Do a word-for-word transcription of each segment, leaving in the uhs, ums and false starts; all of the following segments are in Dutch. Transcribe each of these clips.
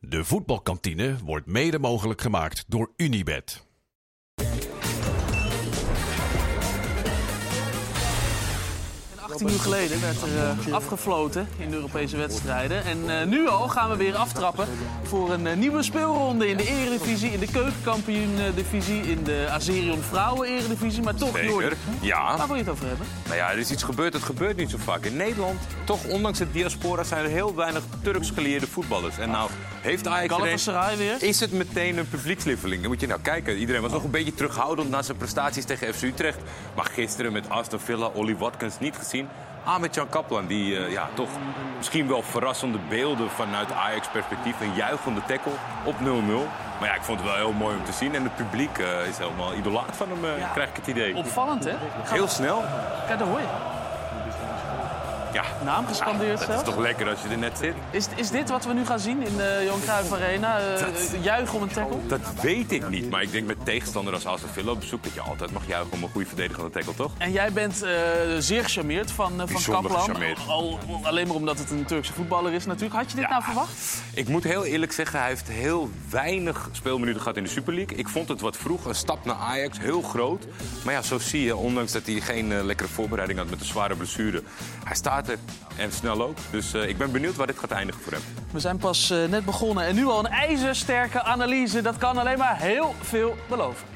De voetbalkantine wordt mede mogelijk gemaakt door Unibet. achttien uur geleden werd er uh, afgefloten in de Europese wedstrijden. En uh, nu al gaan we weer aftrappen voor een uh, nieuwe speelronde in de Eredivisie, in de Keukenkampioen-divisie, in de Azerion Vrouwen-Eredivisie. Maar toch, Jordi, ja. waar wil je het over hebben? Nou ja, er is iets gebeurd, het gebeurt niet zo vaak. In Nederland, toch ondanks het diaspora, zijn er heel weinig Turks geleerde voetballers. En nou heeft Ajax Galatasaray weer. Is het meteen een publiekslieveling? Dan moet je nou kijken. Iedereen was nog een beetje terughoudend na zijn prestaties tegen F C Utrecht. Maar gisteren met Aston Villa, Ollie Watkins niet gezien. Ahmed-Jan Kaplan, die uh, ja, toch misschien wel verrassende beelden vanuit Ajax-perspectief. Een juichende tackle op nul nul. Maar ja, ik vond het wel heel mooi om te zien. En het publiek uh, is helemaal idolaat van hem, uh, ja, krijg ik het idee. Opvallend, hè? Ga heel snel. Kijk, daar hoor je. Ja. Naam gescandeerd ja, zelf. Dat is toch lekker als je er net zit? Is, is dit wat we nu gaan zien in de Johan Cruijff Arena? Uh, dat, juichen om een tackle? Dat weet ik niet. Maar ik denk met tegenstander als Aston Villa op bezoek dat je altijd mag juichen om een goede verdedigende tackle, toch? En jij bent uh, zeer gecharmeerd van, uh, van Kaplan. Al, alleen maar omdat het een Turkse voetballer is natuurlijk. Had je dit ja, nou verwacht? Ik moet heel eerlijk zeggen, hij heeft heel weinig speelminuten gehad in de Super League. Ik vond het wat vroeg. Een stap naar Ajax, heel groot. Maar ja, zo zie je, ondanks dat hij geen uh, lekkere voorbereiding had met een zware blessure. Hij staat er en snel ook. Dus uh, ik ben benieuwd waar dit gaat eindigen voor hem. We zijn pas uh, net begonnen en nu al een ijzersterke analyse. Dat kan alleen maar heel veel beloven.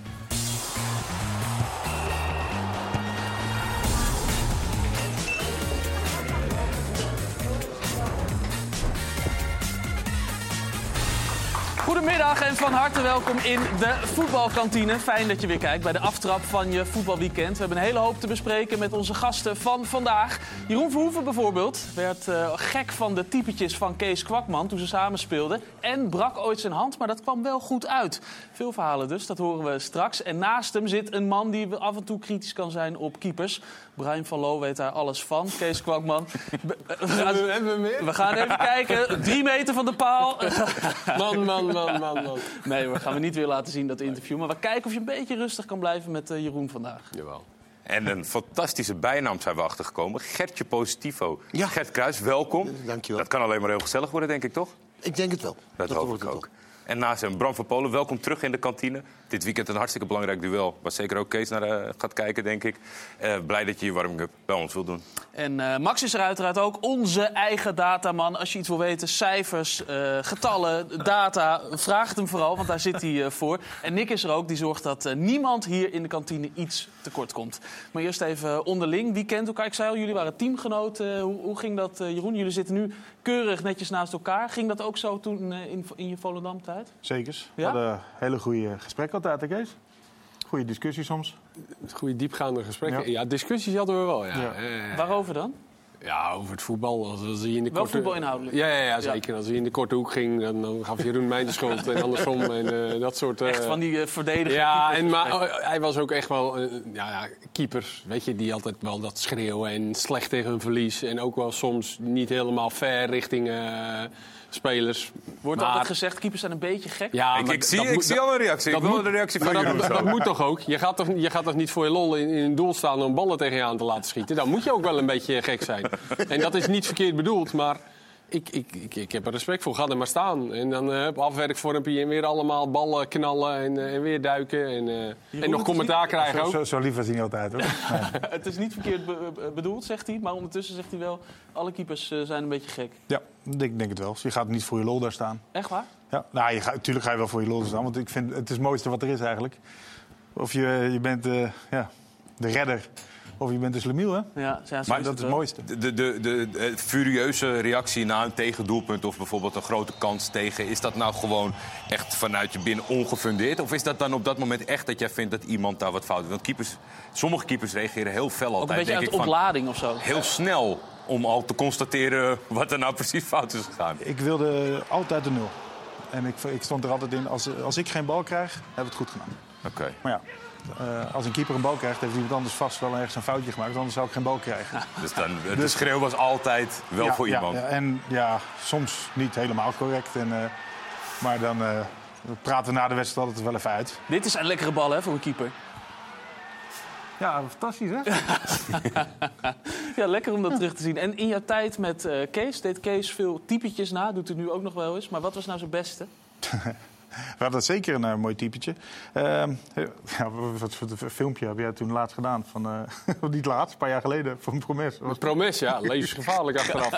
Goedemiddag en van harte welkom in de voetbalkantine. Fijn dat je weer kijkt bij de aftrap van je voetbalweekend. We hebben een hele hoop te bespreken met onze gasten van vandaag. Jeroen Verhoeven bijvoorbeeld werd uh, gek van de typetjes van Kees Kwakman toen ze samen speelden. En brak ooit zijn hand, maar dat kwam wel goed uit. Veel verhalen dus, dat horen we straks. En naast hem zit een man die af en toe kritisch kan zijn op keepers. Brian van Loo weet daar alles van. Kees Kwakman. We gaan, we gaan even kijken. Drie meter van de paal. Man, man, man, man, man. Nee, we gaan we niet weer laten zien, dat interview. Maar we kijken of je een beetje rustig kan blijven met uh, Jeroen vandaag. Jawel. En een fantastische bijnaam zijn we achtergekomen. Gertje Positivo. Ja. Gert Kruijs, welkom. Dankjewel. Dat kan alleen maar heel gezellig worden, denk ik, toch? Ik denk het wel. Dat, dat hoop ik ook. En naast hem Bram van Polen, welkom terug in de kantine. Dit weekend een hartstikke belangrijk duel. Waar zeker ook Kees naar uh, gaat kijken, denk ik. Uh, blij dat je je warming-up bij ons wilt doen. En uh, Max is er uiteraard ook, onze eigen dataman. Als je iets wil weten, cijfers, uh, getallen, data, vraag het hem vooral, want daar zit hij uh, voor. En Nick is er ook, die zorgt dat uh, niemand hier in de kantine iets tekort komt. Maar eerst even onderling, wie kent elkaar? Ik zei al, jullie waren teamgenoten. Uh, hoe, hoe ging dat, uh, Jeroen? Jullie zitten nu keurig netjes naast elkaar. Ging dat ook zo toen uh, in, in je Volendam-tijd? Zekers. We ja? hadden hele goede gesprekken altijd, hè, Kees? Goede discussies soms. Goede diepgaande gesprekken. Ja. Ja, discussies hadden we wel, ja. Ja. Uh, Waarover dan? Ja, over het voetbal. Als, als hij in de Wel korte... voetbal inhoudelijk? Ja, ja, ja, zeker. Ja. Als hij in de korte hoek ging, dan, dan gaf Jeroen mij de schuld en andersom. En uh, dat soort... Uh... Echt van die uh, verdedigers. Ja, en, maar uh, hij was ook echt wel... Uh, ja, ja, keepers, weet je, die altijd wel dat schreeuwen en slecht tegen hun verlies. En ook wel soms niet helemaal fair richting... Uh, spelers. Wordt maar... altijd gezegd, keepers zijn een beetje gek. Ja, ik maar ik, zie, dat ik moet, zie al een reactie. Ik wil moet, de reactie van dat, Jeroen. Dat, dat moet toch ook? Je gaat toch, je gaat toch niet voor je lol in, in een doel staan om ballen tegen je aan te laten schieten? Dan moet je ook wel een beetje gek zijn. En dat is niet verkeerd bedoeld, maar ik, ik, ik, ik heb er respect voor. Ga er maar staan. En dan uh, afwerkvormpje en weer allemaal ballen knallen en, uh, en weer duiken. En, uh, en nog commentaar niet... krijgen zo, ook. Zo, zo lief was hij niet altijd, hoor. Nee. Het is niet verkeerd be- bedoeld, zegt hij. Maar ondertussen zegt hij wel, alle keepers uh, zijn een beetje gek. Ja, ik denk het wel. Je gaat niet voor je lol daar staan. Echt waar? Ja, nou, je gaat, natuurlijk ga je wel voor je lol staan. Want ik vind het is het mooiste wat er is eigenlijk. Of je, je bent uh, ja, de redder... Of je bent een slemiel, hè? Ja, ja, maar dat is het mooiste. De, de, de, de, de furieuze reactie na een tegendoelpunt... of bijvoorbeeld een grote kans tegen... is dat nou gewoon echt vanuit je binnen ongefundeerd? Of is dat dan op dat moment echt dat jij vindt dat iemand daar wat fout doet? Want keepers, sommige keepers reageren heel fel altijd. Ook een beetje denk uit ik, ontlading of zo. Heel snel om al te constateren wat er nou precies fout is gegaan. Ik wilde altijd de nul. En ik, ik stond er altijd in, als, als ik geen bal krijg, hebben we het goed gedaan. Oké. Okay. Maar ja... Uh, als een keeper een bal krijgt, heeft iemand anders vast wel ergens een foutje gemaakt. Anders zou ik geen bal krijgen. Ja, dus dan, de dus, schreeuw was altijd wel ja, voor ja, iemand. Ja, en ja, soms niet helemaal correct. En, uh, maar dan uh, we praten we na de wedstrijd altijd wel even uit. Dit is een lekkere bal, hè, voor een keeper. Ja, fantastisch, hè? Ja, lekker om dat terug te zien. En in jouw tijd met uh, Kees, deed Kees veel typetjes na. Doet hij nu ook nog wel eens. Maar wat was nou zijn beste? We hadden zeker een uh, mooi typetje. Uh, ja, wat voor een filmpje heb jij toen laatst gedaan? Van, uh, niet laatst, een paar jaar geleden, van Promes. Was... Promes, ja. Levensgevaarlijk achteraf.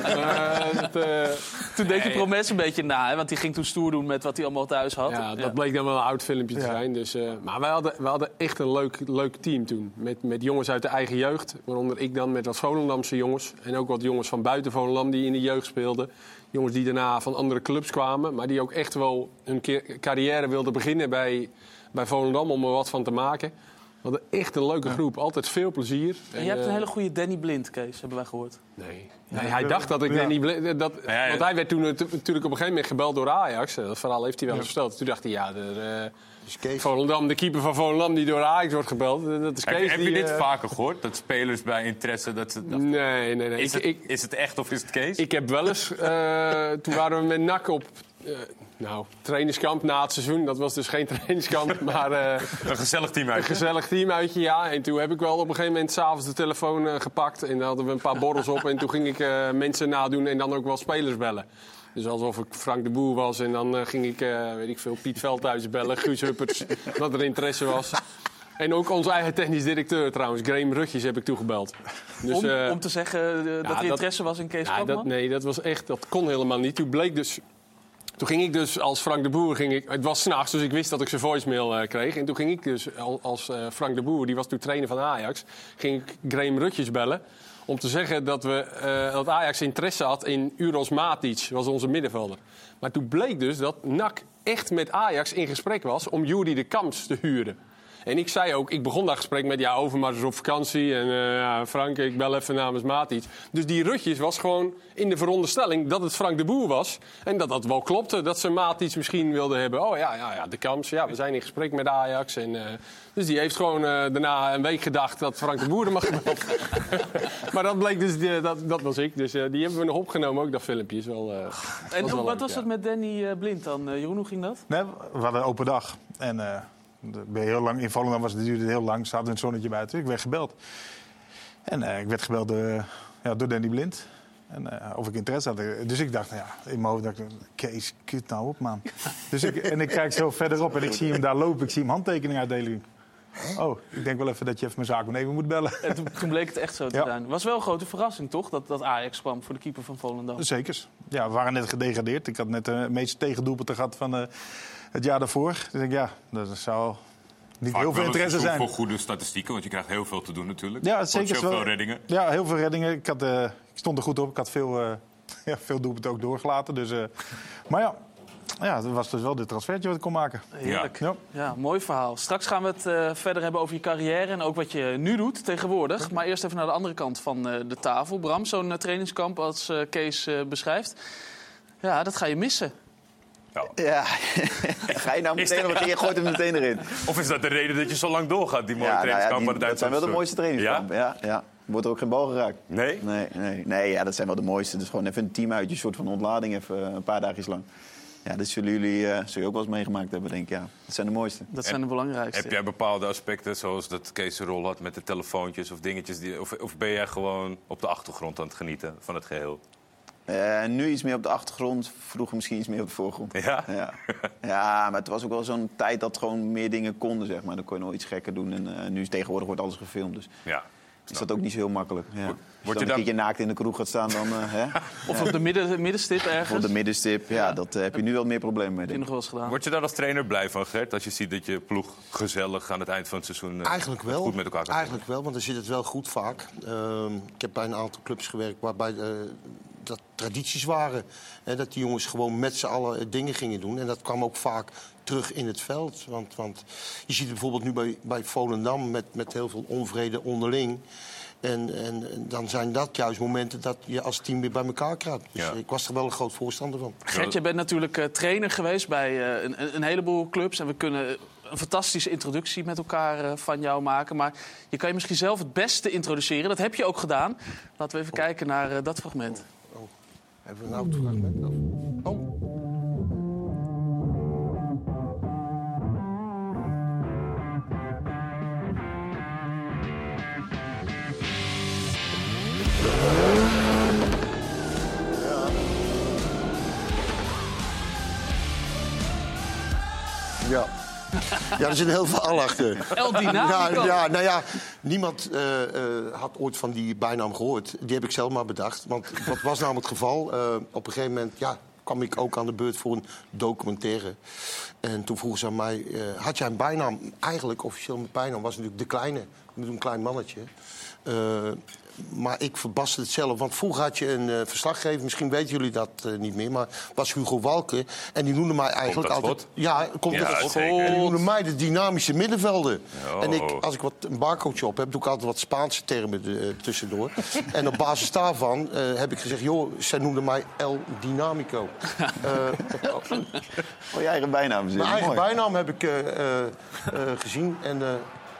uh, het, uh... Toen deed je Promes een beetje na, hè? Want die ging toen stoer doen met wat hij allemaal thuis had. Ja, dat ja. bleek dan wel een oud filmpje te ja. zijn. Dus, uh, maar wij hadden, wij hadden echt een leuk, leuk team toen. Met, met jongens uit de eigen jeugd. Waaronder ik dan met wat Volendamse jongens. En ook wat jongens van buiten Volendam die in de jeugd speelden. Jongens die daarna van andere clubs kwamen, maar die ook echt wel hun carrière wilden beginnen bij, bij Volendam om er wat van te maken. We hadden echt een leuke groep, altijd veel plezier. En je hebt een hele goede Danny Blind, Kees, hebben wij gehoord. Nee, nee hij dacht dat ik ja. Danny Blind... Dat, ja, ja. Want hij werd toen natuurlijk op een gegeven moment gebeld door Ajax. Dat verhaal heeft hij wel eens ja. verteld. Toen dacht hij, ja, de, uh, Volendam, de keeper van Volendam die door Ajax wordt gebeld. Dat is Kees. Heb, heb je die, dit uh, vaker gehoord? Dat spelers bij interesse... Dat ze dachten, nee, nee, nee. Is, ik, het, ik, is het echt of is het Kees? Ik heb wel eens... Uh, toen waren we met N A C op... Uh, Nou, trainingskamp na het seizoen. Dat was dus geen trainingskamp, maar... Uh, een gezellig teamuitje. Een gezellig teamuitje, ja. En toen heb ik wel op een gegeven moment 's avonds de telefoon uh, gepakt. En dan hadden we een paar borrels op. En toen ging ik uh, mensen nadoen en dan ook wel spelers bellen. Dus alsof ik Frank de Boer was. En dan uh, ging ik, uh, weet ik veel, Piet Veldhuizen bellen. Guus Hupperts, dat er interesse was. En ook onze eigen technisch directeur trouwens, Graham Rutjes, heb ik toegebeld. Dus, om, uh, om te zeggen uh, dat ja, er interesse dat, was in Kees ja, Kwakman? dat, Nee, dat was echt, dat kon helemaal niet. Toen bleek dus... Toen ging ik dus als Frank de Boer, ging ik, het was 's nachts, dus ik wist dat ik zijn voicemail uh, kreeg. En toen ging ik dus als uh, Frank de Boer, die was toen trainer van Ajax, ging ik Graham Rutjes bellen. Om te zeggen dat, we, uh, dat Ajax interesse had in Uros Matic, was onze middenvelder. Maar toen bleek dus dat N A C echt met Ajax in gesprek was om Juri de Kamps te huren. En ik zei ook, ik begon dat gesprek met, ja, Overmars is op vakantie. En uh, ja, Frank, ik bel even namens Matic. Dus die Rutjes was gewoon in de veronderstelling dat het Frank de Boer was. En dat dat wel klopte, dat ze Matic misschien wilden hebben. Oh ja, ja, ja de Kamps, ja, we zijn in gesprek met Ajax. En, uh, dus die heeft gewoon uh, daarna een week gedacht dat Frank de Boer er mag gebeld. Maar dat bleek dus, uh, dat, dat was ik. Dus uh, die hebben we nog opgenomen, ook dat filmpje. Is wel, uh, en was wel wat leuk, was ja. dat met Danny uh, Blind dan? Uh, Jeroen, hoe ging dat? Nee, we hadden een open dag. En... Uh, Ben heel lang, in Volendam was het, duurde heel lang, staat een zonnetje buiten. Ik werd gebeld. En uh, ik werd gebeld door, uh, ja, door Danny Blind. En, uh, of ik interesse had. Dus ik dacht, nou ja, in mijn hoofd dacht ik, Kees, kut nou op, man. Dus ik, en ik kijk zo verderop en ik zie hem daar lopen. Ik zie hem handtekeningen uitdelen. Oh, ik denk wel even dat je even mijn zaak even moet bellen. En toen, toen bleek het echt zo te ja. zijn. Het was wel een grote verrassing, toch? Dat, dat Ajax kwam voor de keeper van Volendam. Zeker. Ja, we waren net gedegradeerd. Ik had net de uh, meeste tegendoelpunten gehad van uh, het jaar daarvoor. Dus ik denk, ja, dat zou... Niet Vaak heel veel interesse zijn. Voor goede statistieken, want je krijgt heel veel te doen natuurlijk. Ja, zeker. Veel reddingen. Ja, heel veel reddingen. Ik, had, uh, ik stond er goed op. Ik had veel, uh, ja, veel doelpunten ook doorgelaten. Dus, uh, maar ja, ja, dat was dus wel dit transfertje wat ik kon maken. Heerlijk. Ja. Ja, mooi verhaal. Straks gaan we het uh, verder hebben over je carrière en ook wat je nu doet tegenwoordig. Maar eerst even naar de andere kant van uh, de tafel. Bram, zo'n uh, trainingskamp als uh, Kees uh, beschrijft. Ja, dat ga je missen. Ja, ga je nou meteen nog je gooit hem meteen erin. Of is dat de reden dat je zo lang doorgaat, die mooie ja, trainingskampen? nou ja, die, dat zijn wel de mooiste trainingskampen. Ja? Ja, ja. Wordt er ook geen bal geraakt. Nee? Nee, nee, nee ja, dat zijn wel de mooiste. Dus gewoon even een team uit, een soort van ontlading, even een paar dagjes lang. Ja, dat zullen jullie uh, zullen je ook wel eens meegemaakt hebben, denk ik. Ja, dat zijn de mooiste. Dat zijn de belangrijkste. Heb jij bepaalde aspecten, zoals dat Kees een rol had met de telefoontjes of dingetjes? Die, of, of ben jij gewoon op de achtergrond aan het genieten van het geheel? Uh, nu iets meer op de achtergrond, vroeger misschien iets meer op de voorgrond. Ja? Ja, ja maar het was ook wel zo'n tijd dat gewoon meer dingen konden, zeg maar. Dan kon je nog iets gekker doen. En uh, nu is tegenwoordig wordt alles gefilmd, dus ja, is dat ook niet zo heel makkelijk. Ja. Word, Als je je dan een keertje naakt in de kroeg gaat staan, dan... Uh, hè? Of op de midden, middenstip ergens. Op de middenstip, ja, dat uh, heb je nu wel meer problemen mee. Heb je nog wel eens gedaan. Word je daar als trainer blij van, Gert? Als je ziet dat je ploeg gezellig aan het eind van het seizoen uh, Eigenlijk wel. goed met elkaar kan Eigenlijk wel, want dan zit het wel goed vaak. Uh, ik heb bij een aantal clubs gewerkt waarbij... Uh, dat tradities waren. Hè, dat die jongens gewoon met z'n allen dingen gingen doen. En dat kwam ook vaak terug in het veld. Want, want je ziet het bijvoorbeeld nu bij, bij Volendam met, met heel veel onvrede onderling. En, en, en dan zijn dat juist momenten dat je als team weer bij elkaar kruipt. Dus ja. ik was er wel een groot voorstander van. Gert, je bent natuurlijk uh, trainer geweest bij uh, een, een heleboel clubs. En we kunnen een fantastische introductie met elkaar uh, van jou maken. Maar je kan je misschien zelf het beste introduceren. Dat heb je ook gedaan. Laten we even oh. kijken naar uh, dat fragment. Oh. Oh. Hebben we nou het fragment? Of? Oh. Ja. Ja, er zit heel veel al achter. El Dinamico. Ja, ja, nou ja, niemand uh, uh, had ooit van die bijnaam gehoord. Die heb ik zelf maar bedacht. Want wat was namelijk het geval? Uh, op een gegeven moment ja, kwam ik ook aan de beurt voor een documentaire. En toen vroegen ze aan mij, uh, had jij een bijnaam? Eigenlijk, officieel mijn bijnaam was natuurlijk De Kleine. Een klein mannetje. Uh, Maar ik verbaste het zelf. Want vroeger had je een uh, verslaggever, misschien weten jullie dat uh, niet meer, maar was Hugo Walke. En die noemde mij eigenlijk komt dat altijd. Ja, komt ja, dat zeker. En die noemde mij de dynamische middenvelder. Oh. En ik, als ik wat een barcoach op heb, doe ik altijd wat Spaanse termen uh, tussendoor. En op basis daarvan uh, heb ik gezegd, joh, zij noemde mij El Dinamico. uh, Oh, je eigen bijnaam. Mijn eigen Mooi. bijnaam heb ik uh, uh, uh, gezien. En, uh,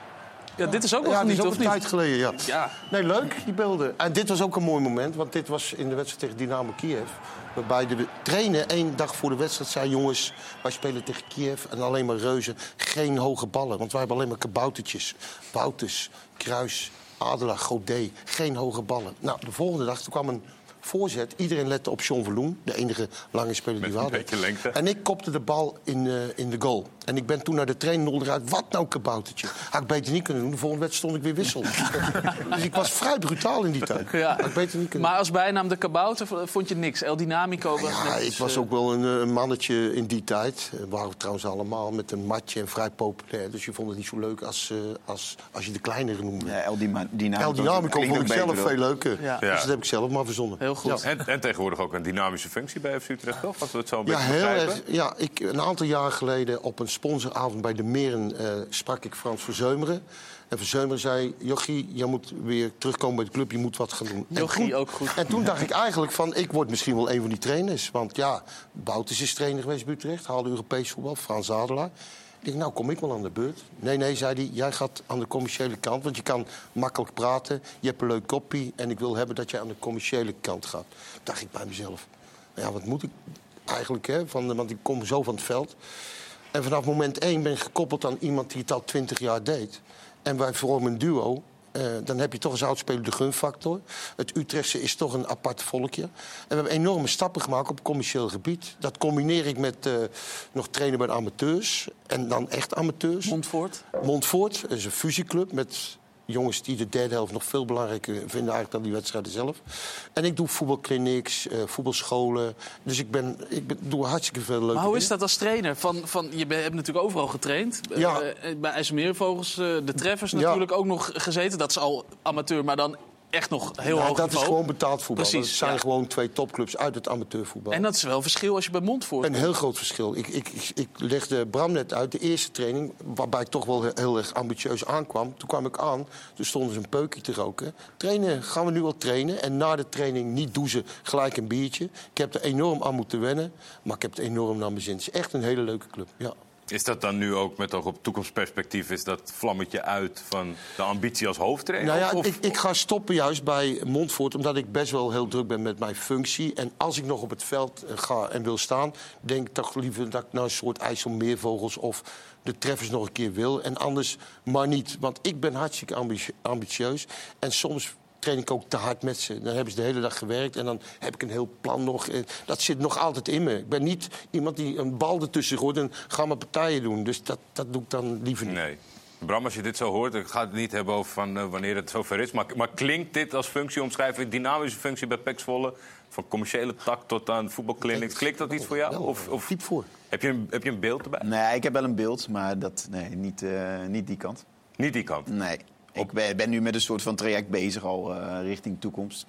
Ja, dit is ook nog ja, niet, dit is ook of een niet? tijd geleden, ja. Ja. Nee, leuk, die beelden. En dit was ook een mooi moment, want dit was in de wedstrijd tegen Dynamo Kiev. Waarbij de trainer één dag voor de wedstrijd zei... jongens, wij spelen tegen Kiev en alleen maar reuzen. Geen hoge ballen, want wij hebben alleen maar kaboutertjes. Wouters, Kruis, Adela, Godet. Geen hoge ballen. Nou, de volgende dag toen kwam een voorzet. Iedereen lette op John Verloen, de enige lange speler die we hadden. Met een beetje lengte. En ik kopte de bal in, uh, in de goal. En ik ben toen naar de trainer eruit. Wat nou, kaboutertje? Had ik beter niet kunnen doen. De volgende wedstrijd stond ik weer wissel. Dus ik was vrij brutaal in die tijd. Ja. Had ik beter niet kunnen Maar als bijnaam de kabouter vond je niks. El Dinamico was Ja, net ik iets, was uh, ook wel een, een mannetje in die tijd. We waren trouwens allemaal met een matje en vrij populair. Dus je vond het niet zo leuk als, uh, als, als je de kleinere noemde. Ja, El Dima- Dynamico. El Dynamico Klinkt vond ik ook zelf beter, hoor. veel leuker. Ja. Dus dat heb ik zelf maar verzonnen. Heel goed. Ja. En, en tegenwoordig ook een dynamische functie bij F C Utrecht, toch? Als we het zo een Ja, beetje heel begrijpen. erg. Ja, ik, een aantal jaren geleden op een sponsoravond bij de Meren uh, sprak ik Frans Verzeumeren. En Verzeumeren zei, Jochie, je moet weer terugkomen bij de club, je moet wat gaan doen. Jochie, en toen, ook goed. En toen dacht ik eigenlijk van, ik word misschien wel een van die trainers. Want ja, Bouters is trainer geweest bij Utrecht, haalde Europees voetbal, Frans Adelaar. Ik dacht, nou kom ik wel aan de beurt. Nee, nee, zei hij, jij gaat aan de commerciële kant. Want je kan makkelijk praten, je hebt een leuk koppie. En ik wil hebben dat jij aan de commerciële kant gaat. Dacht ik bij mezelf, ja, wat moet ik eigenlijk, hè? Van, want ik kom zo van het veld. En vanaf moment één ben ik gekoppeld aan iemand die het al twintig jaar deed. En wij vormen een duo. Uh, dan heb je toch als oudspeler de gunfactor. Het Utrechtse is toch een apart volkje. En we hebben enorme stappen gemaakt op commercieel gebied. Dat combineer ik met uh, nog trainen bij de amateurs. En dan echt amateurs. Montfort. Montfort is een fusieclub met jongens die de derde helft nog veel belangrijker vinden eigenlijk dan die wedstrijden zelf. En ik doe voetbalclinics, uh, voetbalscholen. Dus ik, ben, ik ben, doe hartstikke veel leuke Maar hoe is dingen. dat als trainer? Van, van, je hebt natuurlijk overal getraind. Ja. Uh, bij IJsselmeervogels, uh, de Treffers Ja. natuurlijk ook nog gezeten. Dat is al amateur, maar dan echt nog heel Nou, hoog dat niveau. is gewoon betaald voetbal. Precies, Dat zijn ja. gewoon twee topclubs uit het amateurvoetbal. En dat is wel een verschil als je bij Montfort Een komt. heel groot verschil. Ik, ik, ik, ik legde Bram net uit, de eerste training, waarbij ik toch wel heel, heel erg ambitieus aankwam. Toen kwam ik aan, toen stonden ze een peukje te roken. Trainen, gaan we nu al trainen? En na de training niet douchen, gelijk een biertje. Ik heb er enorm aan moeten wennen, maar ik heb het enorm naar mijn zin. Het is echt een hele leuke club, ja. Is dat dan nu ook met oog op toekomstperspectief... is dat vlammetje uit van de ambitie als hoofdtrainer? Nou ja, Of- ik, ik ga stoppen juist bij Montfort, omdat ik best wel heel druk ben met mijn functie. En als ik nog op het veld eh, ga en wil staan, denk ik toch liever dat ik nou een soort IJsselmeervogels of de Treffers nog een keer wil. En anders maar niet, want ik ben hartstikke ambitie- ambitieus. En soms train ik ook te hard met ze. Dan hebben ze de hele dag gewerkt en dan heb ik een heel plan nog. Dat zit nog altijd in me. Ik ben niet iemand die een bal ertussen gooit en ga maar partijen doen. Dus dat, dat doe ik dan liever niet. Nee. Bram, als je dit zo hoort, ik ga het niet hebben over van, uh, wanneer het zover is... Maar, maar klinkt dit als functieomschrijving, dynamische functie bij P E C Zwolle... van commerciële tak tot aan voetbalclinics, klinkt dat iets voor jou? Wel, Of, of diep voor. heb, je een, heb je een beeld erbij? Nee, ik heb wel een beeld, maar dat, nee, niet, uh, niet die kant. Niet die kant. Nee. Ik ben, ben nu met een soort van traject bezig al uh, richting toekomst.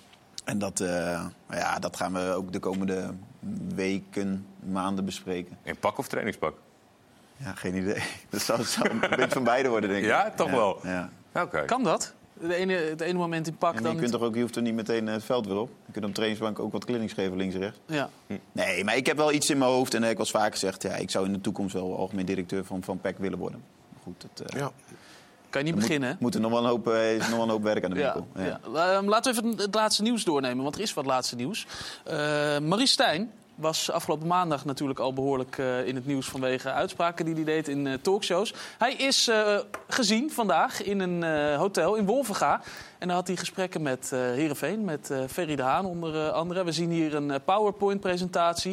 En dat, uh, ja, dat gaan we ook de komende weken, maanden bespreken. In pak of trainingspak? Ja, geen idee. Dat zou, zou een beetje van beide worden, denk ik. Ja, toch ja, wel? Ja. Oké. Kan dat? De ene, het ene moment in pak, En dan... je, kunt toch ook, je hoeft er niet meteen het veld weer op. Je kunt op de trainingsbank ook wat clinics geven, links en rechts. Ja. Nee, maar ik heb wel iets in mijn hoofd. En ik heb wel eens vaak gezegd, ja, ik zou in de toekomst wel algemeen directeur van, van P E C willen worden. Maar goed, dat, uh, Ja. Kan je niet beginnen, hè? moet, moet er nog wel een hoop, uh, is nog wel een hoop werk aan de Ja, winkel. Ja. ja. Uh, laten we even het laatste nieuws doornemen, want er is wat laatste nieuws. Uh, Maurice Stijn was afgelopen maandag natuurlijk al behoorlijk uh, in het nieuws... vanwege uitspraken die hij deed in uh, talkshows. Hij is uh, gezien vandaag in een uh, hotel in Wolvenga. En daar had hij gesprekken met uh, Heerenveen, met uh, Ferry de Haan onder uh, andere. We zien hier een uh, PowerPoint-presentatie.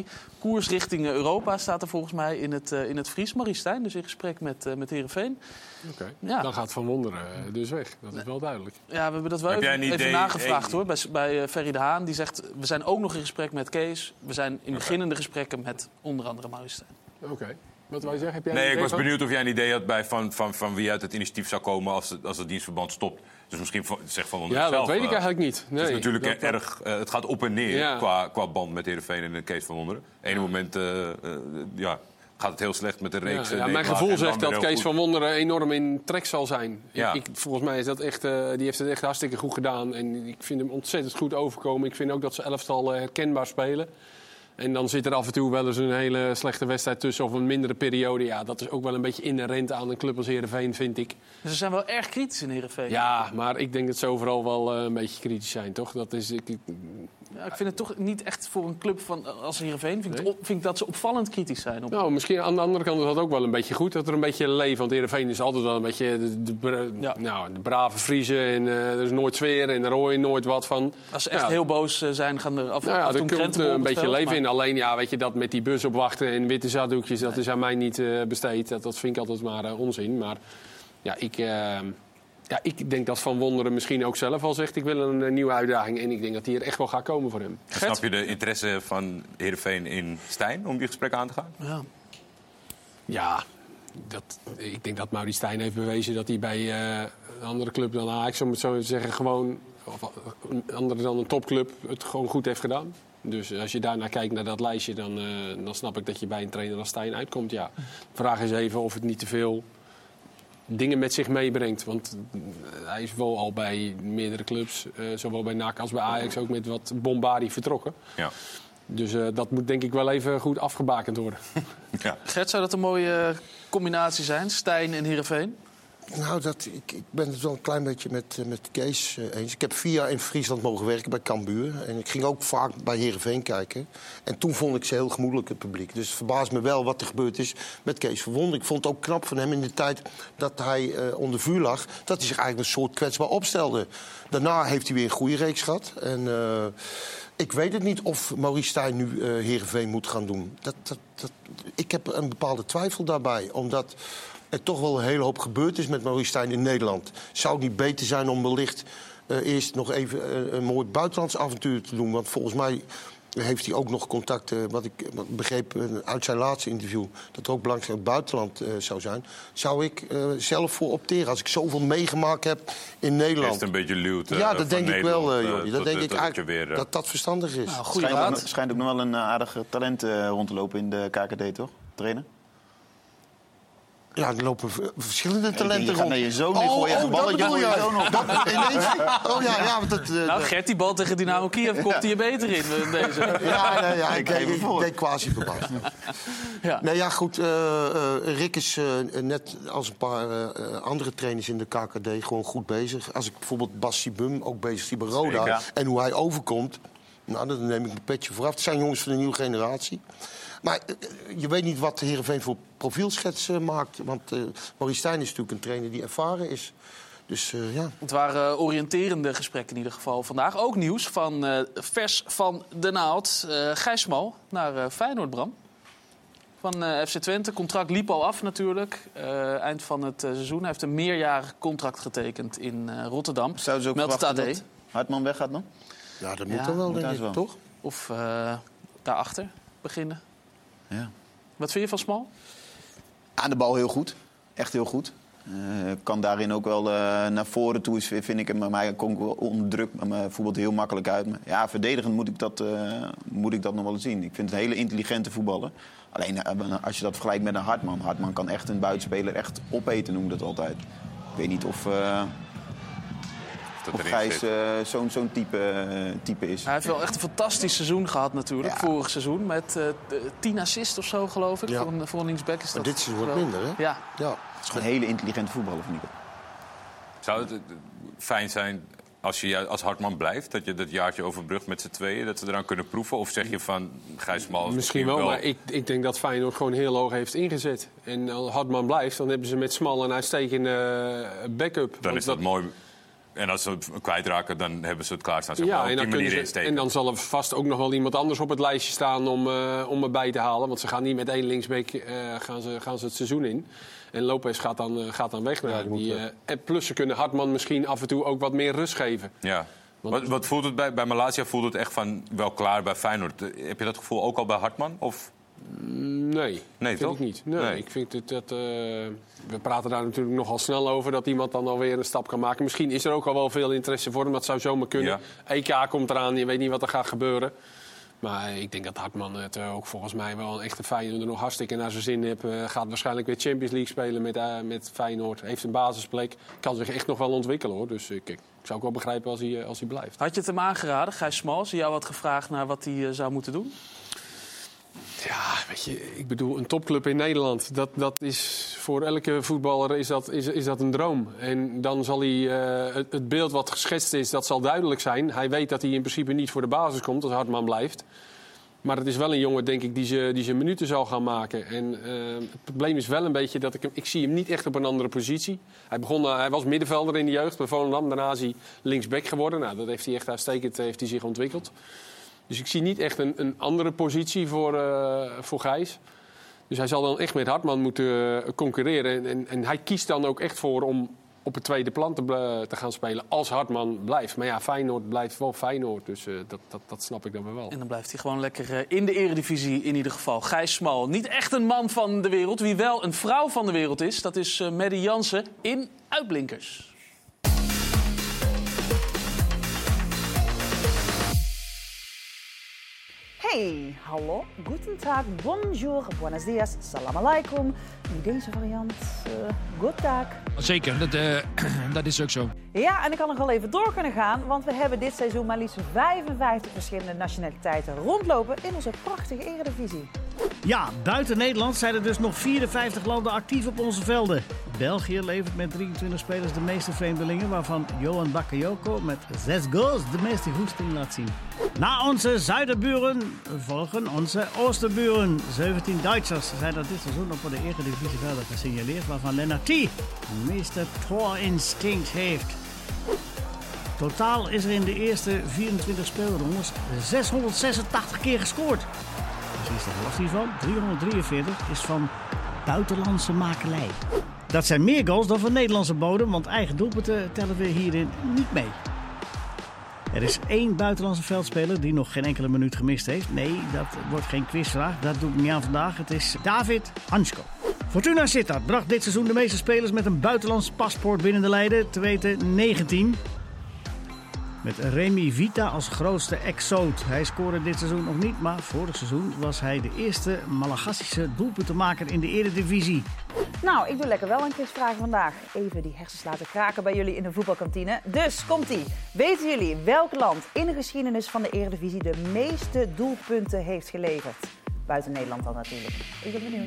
koers richting Europa staat er volgens mij in het, uh, in het Fries. Maurice Stijn dus in gesprek met, uh, met Heerenveen. Oké, okay. Ja. Dan gaat Van Wonderen dus weg. Dat is wel duidelijk. Ja, we hebben dat wel Heb even, jij een even idee? nagevraagd Hey. hoor. Bij, bij uh, Ferry de Haan. Die zegt, we zijn ook nog in gesprek met Kees. We zijn in Okay. beginnende gesprekken met onder andere Maurice Stijn. Oké. Okay. Wat wil je zeggen? Heb jij Nee, een ik idee was van? benieuwd of jij een idee had bij van, van, van wie uit het initiatief zou komen als het, als het dienstverband stopt. Dus misschien van, zeg Van Wonderen Ja, dat zelf, weet ik uh, eigenlijk niet. Nee, het is natuurlijk dat, dat... erg. Uh, het gaat op en neer Ja. qua, qua band met Heerenveen en de Kees Van Wonderen. Ene moment uh, uh, ja, gaat het heel slecht met de reeks. Ja, uh, ja, mijn Deetmaar, gevoel en dan zegt weer dat heel Kees goed. van Wonderen enorm in trek zal zijn. Ja. Ik, volgens mij is dat echt, uh, die heeft het echt hartstikke goed gedaan. En ik vind hem ontzettend goed overkomen. Ik vind ook dat ze elftal uh, herkenbaar spelen. En dan zit er af en toe wel eens een hele slechte wedstrijd tussen of een mindere periode. Ja, dat is ook wel een beetje inherent aan een club als Heerenveen, vind ik. Dus ze zijn wel erg kritisch in Heerenveen. Ja, maar ik denk dat ze overal wel uh, een beetje kritisch zijn, toch? Dat is, ik, ik, Ja, ik vind het toch niet echt voor een club van, als Heerenveen. Vind, nee? op, vind ik dat ze opvallend kritisch zijn. Op... Nou, misschien aan de andere kant is dat ook wel een beetje goed. Dat er een beetje leven. Want Heerenveen is altijd wel een beetje de, de, de, Ja. nou, de brave Friese. En uh, er is nooit sfeer en daar hoor je nooit wat van. Als ze echt ja. heel boos uh, zijn, gaan er af, Nou ja, af en toe er komt krentenbol uh, op een het beetje veld, leven maar... in. Alleen ja, weet je, dat met die bus opwachten en witte zakdoekjes, dat is aan mij niet uh, besteed. Dat, dat vind ik altijd maar uh, onzin. Maar ja, ik... Uh, Ja, ik denk dat Van Wonderen misschien ook zelf al zegt... ik wil een, een nieuwe uitdaging en ik denk dat die er echt wel gaat komen voor hem. Snap je de interesse van Heerenveen in Stijn om die gesprek aan te gaan? Ja. Ja, dat, ik denk dat Maurice Stijn heeft bewezen dat hij bij uh, een andere club dan Ajax... om het zo te zeggen, gewoon, of een andere dan een topclub, het gewoon goed heeft gedaan. Dus als je daarnaar kijkt naar dat lijstje, dan, uh, dan snap ik dat je bij een trainer als Stijn uitkomt. Ja. De vraag is even of het niet te veel... dingen met zich meebrengt. Want hij is wel al bij meerdere clubs, uh, zowel bij N A C als bij Ajax, ook met wat bombardie vertrokken. Ja. Dus uh, dat moet denk ik wel even goed afgebakend worden. Ja. Gert, zou dat een mooie combinatie zijn? Stijn en Heerenveen? Nou, dat, ik, ik ben het wel een klein beetje met, met Kees uh, eens. Ik heb vier jaar in Friesland mogen werken bij Cambuur. En ik ging ook vaak bij Heerenveen kijken. En toen vond ik ze heel gemoedelijk, het publiek. Dus het verbaast me wel wat er gebeurd is met Kees van Wonderen. Ik vond het ook knap van hem in de tijd dat hij uh, onder vuur lag... dat hij zich eigenlijk een soort kwetsbaar opstelde. Daarna heeft hij weer een goede reeks gehad. En uh, ik weet het niet of Maurice Stijn nu uh, Heerenveen moet gaan doen. Dat, dat, dat, ik heb een bepaalde twijfel daarbij, omdat... er toch wel een hele hoop gebeurd is met Maurice Stijn in Nederland. Zou het niet beter zijn om wellicht uh, eerst nog even uh, een mooi buitenlands avontuur te doen? Want volgens mij heeft hij ook nog contacten, wat ik begreep uh, uit zijn laatste interview... dat er ook belangrijk in het buitenland uh, zou zijn. Zou ik uh, zelf voor opteren als ik zoveel meegemaakt heb in Nederland? Is het een beetje luwt, uh, ja, dat denk ik wel, uh, Jordi. Dat tot, denk ik tot eigenlijk weer, uh... dat dat verstandig is. Nou, goede Schijnt ook, raad. schijnt ook nog wel een uh, aardig talent uh, rond te lopen in de K K D, toch? Trainen? Ja, er lopen v- verschillende talenten je gaat rond. naar je zoon en gooi je even dat balletje bedoel voor je je. zoon op. Dat ineens. Oh ja, ja. want Dat, uh, Nou, Gert, die bal tegen Dynamo Kiev komt hij er beter in. uh, Deze. Ja, nee, ja, ik, Ik ik, geef hem ik voor. deed quasi verbaasd. Ja. Nee, ja, goed. Uh, uh, Rick is uh, net als een paar uh, andere trainers in de K K D gewoon goed bezig. Als ik bijvoorbeeld Bassi Bum ook bezig zie bij Roda Zeker. en hoe hij overkomt, nou, dan neem ik mijn petje vooraf. Het zijn jongens van de nieuwe generatie. Maar uh, je weet niet wat Heerenveen voor profielschets uh, maakt. Want uh, Maurice Stijn is natuurlijk een trainer die ervaren is. Dus uh, ja. Het waren oriënterende gesprekken in ieder geval vandaag. Ook nieuws van uh, vers van de naald. Uh, Gijs Smal naar uh, Feyenoord, Bram. Van uh, F C Twente. Contract liep al af natuurlijk. Uh, eind van het uh, seizoen. Hij heeft een meerjarig contract getekend in uh, Rotterdam. Zouden ze ook Meldt het A verwachten D. dat Hartman weggaat dan? Ja, dat Ja, moet er wel, moet denk hij ik, wel. toch? Of uh, daarachter beginnen. Ja. Wat vind je van Smal? Aan de bal heel goed. Echt heel goed. Uh, kan daarin ook wel uh, naar voren toe, is, vind ik hem. Maar hij komt wel onder druk, maar voetbalt heel makkelijk uit. Maar ja, verdedigend moet ik, dat, uh, moet ik dat nog wel eens zien. Ik vind het een hele intelligente voetballer. Alleen uh, als je dat vergelijkt met een Hartman. Hartman kan echt een buitenspeler echt opeten, noem ik dat altijd. Ik weet niet of... Uh, dat Of erin Gijs zit. uh, zo'n zo'n type, uh, type is. Hij heeft wel echt een fantastisch seizoen gehad natuurlijk. Ja. Vorig seizoen met uh, tien assists of zo, geloof ik. Ja. Voor, een, voor een linksback is dat. Maar dit seizoen wordt geweldig. minder, hè? Ja. Ja. Het is een hele intelligente voetballer, vind ik het. Zou het uh, fijn zijn als je ju- als Hartman blijft, dat je dat jaartje overbrugt met z'n tweeën, dat ze eraan kunnen proeven? Of zeg je van Gijs Smal is Misschien wel, maar ik, ik denk dat Feyenoord gewoon heel hoog heeft ingezet. En als Hartman blijft, dan hebben ze met Smal een uitstekende backup. Dan Want is dat mooi. En als ze het kwijtraken, dan hebben ze het klaarstaan. Zeg Ja, maar, en op dan, die manier kunnen ze, insteken. en dan zal er vast ook nog wel iemand anders op het lijstje staan om, uh, om erbij te halen. Want ze gaan niet met één linksback uh, gaan ze, gaan ze het seizoen in. En Lopez gaat dan, uh, gaat dan weg. Ja, naar die die, moet, uh, en plus ze kunnen Hartman misschien af en toe ook wat meer rust geven. Ja. Want- Wat, wat voelt het bij, bij Malaysia? Voelt het echt van wel klaar bij Feyenoord? Heb je dat gevoel ook al bij Hartman? Of? Nee, Nee, vind toch? ik niet. Nee, Nee. Ik vind het, dat, uh, we praten daar natuurlijk nogal snel over dat iemand dan alweer een stap kan maken. Misschien is er ook al wel veel interesse voor hem, dat zou zomaar kunnen. Ja. E K komt eraan, je weet niet wat er gaat gebeuren. Maar ik denk dat Hartman het uh, ook volgens mij wel een echte Feyenoord nog hartstikke naar zijn zin heeft. Uh, gaat waarschijnlijk weer Champions League spelen met, uh, met Feyenoord. Heeft een basisplek. Kan zich echt nog wel ontwikkelen hoor. Dus ik, ik zou ook wel begrijpen als hij, uh, als hij blijft. Had je het hem aangeraden, Gijs Smals? Die jou had gevraagd naar wat hij uh, zou moeten doen? Ja, weet je, ik bedoel, een topclub in Nederland, dat, dat is voor elke voetballer is dat, is, is dat een droom. En dan zal hij, uh, het, het beeld wat geschetst is, dat zal duidelijk zijn. Hij weet dat hij in principe niet voor de basis komt als Hartman blijft. Maar het is wel een jongen, denk ik, die zijn die minuten zal gaan maken. En uh, het probleem is wel een beetje dat ik hem... Ik zie hem niet echt op een andere positie. Hij, begon, uh, hij was middenvelder in de jeugd bij Volendam. Daarna is hij linksback geworden. Nou, dat heeft hij echt uitstekend heeft hij zich ontwikkeld. Dus ik zie niet echt een, een andere positie voor, uh, voor Gijs. Dus hij zal dan echt met Hartman moeten uh, concurreren. En, en, en hij kiest dan ook echt voor om op het tweede plan te, te gaan spelen als Hartman blijft. Maar ja, Feyenoord blijft wel Feyenoord. Dus uh, dat, dat, dat snap ik dan weer wel. En dan blijft hij gewoon lekker uh, in de eredivisie in ieder geval. Gijs Smal, niet echt een man van de wereld. Wie wel een vrouw van de wereld is, dat is uh, Maddie Jansen in Uitblinkers. Hey, hallo, guten tag, bonjour, buenos dias, salam alaikum. In deze variant, uh, good dag. Zeker, dat, uh, dat is ook zo. Ja, en ik kan nog wel even door kunnen gaan, want we hebben dit seizoen maar liefst vijfenvijftig verschillende nationaliteiten rondlopen in onze prachtige eredivisie. Ja, buiten Nederland zijn er dus nog vierenvijftig landen actief op onze velden. België levert met drieëntwintig spelers de meeste vreemdelingen, waarvan Johan Bakayoko met zes goals de meeste goesting laat zien. Na onze zuiderburen volgen onze oosterburen. zeventien Duitsers zijn er dit seizoen op de eredivisievelden gesignaleerd, waarvan Lennart T. de meeste toorinstinct heeft. Totaal is er in de eerste vierentwintig speelrondes zeshonderdzesentachtig keer gescoord. Precies de helft hiervan, driehonderddrieënveertig, is van buitenlandse makelij. Dat zijn meer goals dan van Nederlandse bodem, want eigen doelpunten tellen we hierin niet mee. Er is één buitenlandse veldspeler die nog geen enkele minuut gemist heeft. Nee, dat wordt geen quizvraag, dat doe ik niet aan vandaag. Het is David Hansko. Fortuna Sittard bracht dit seizoen de meeste spelers met een buitenlands paspoort binnen de lijden, te weten negentien. Met Remy Vita als grootste exoot. Hij scoorde dit seizoen nog niet, maar vorig seizoen was hij de eerste Malagassische doelpuntenmaker in de eredivisie. Nou, ik doe lekker wel een quizvraag vandaag. Even die hersens laten kraken bij jullie in de voetbalkantine. Dus, komt-ie. Weten jullie welk land in de geschiedenis van de eredivisie de meeste doelpunten heeft geleverd? Buiten Nederland dan natuurlijk. Ik ben benieuwd.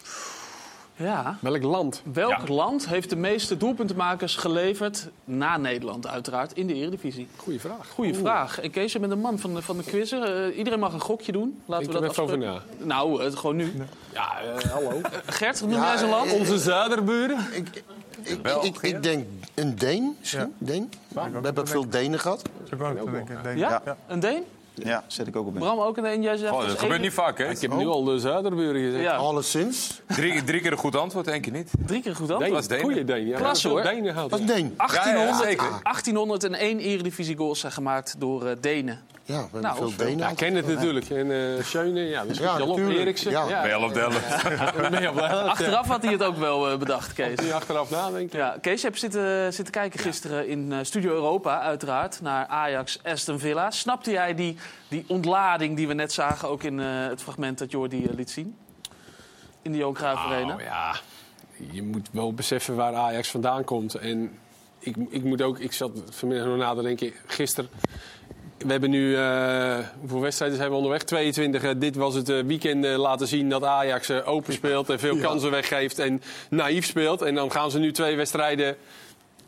Ja. Welk land? Welk Ja. land heeft de meeste doelpuntenmakers geleverd na Nederland uiteraard in de Eredivisie? Goeie vraag. Goeie vraag. En Kees, je bent een man van de, van de quizzen. Uh, iedereen mag een gokje doen. Laten Ik we heb dat even over afspreken. Nou, uh, gewoon nu. Ja, uh, hallo. Uh, Gert, noem Ja, jij eens een land? eh, Onze zuiderburen. Ik, ik, ik, ik denk een Deen misschien. Deen. We hebben veel Denen gehad. Ja? Een Deen? Ja, zet ik ook op in. Bram ook een Deen? Jij zegt Oh, dus dat gebeurt één- niet vaak, hè? Ik heb nu al de zuiderburen gezegd. Ja, Alleszins. Drie, drie keer een goed antwoord, één keer niet. drie keer goed aan. Deen, was Denen. goeie Deen. Ja, Klasse, we hebben hoor. veel Denen gehad. Dat is ja. Deen. achttienhonderd, Ja, ja, zeker. achttienhonderdéén Eredivisie-goals zijn gemaakt door uh, Denen. Ja, we hebben Nou, veel veel. Denen. Ja, ik ken het natuurlijk. En uh, Schöne, ja, misschien Ja, Jalop natuurlijk. Eriksen. Ja. Ben je al op de helft? ben je op de helft, ja. Achteraf had hij het ook wel uh, bedacht, Kees. Die achteraf nadenken. Ja, Kees, je hebt zitten, zitten kijken gisteren in uh, Studio Europa, uiteraard, naar Ajax-Aston Villa. Snapte jij die, die ontlading die we net zagen, ook in uh, het fragment dat Jordi uh, liet zien? In de Johan Cruijff Arena? Nou ja, je moet wel beseffen waar Ajax vandaan komt. En ik, ik moet ook, ik zat vanmiddag nog na te denken, gisteren. We hebben nu, uh, hoeveel wedstrijden zijn we onderweg? tweeëntwintig. Uh, dit was het uh, weekend uh, laten zien dat Ajax uh, open speelt en veel Ja. kansen weggeeft en naïef speelt. En dan gaan ze nu twee wedstrijden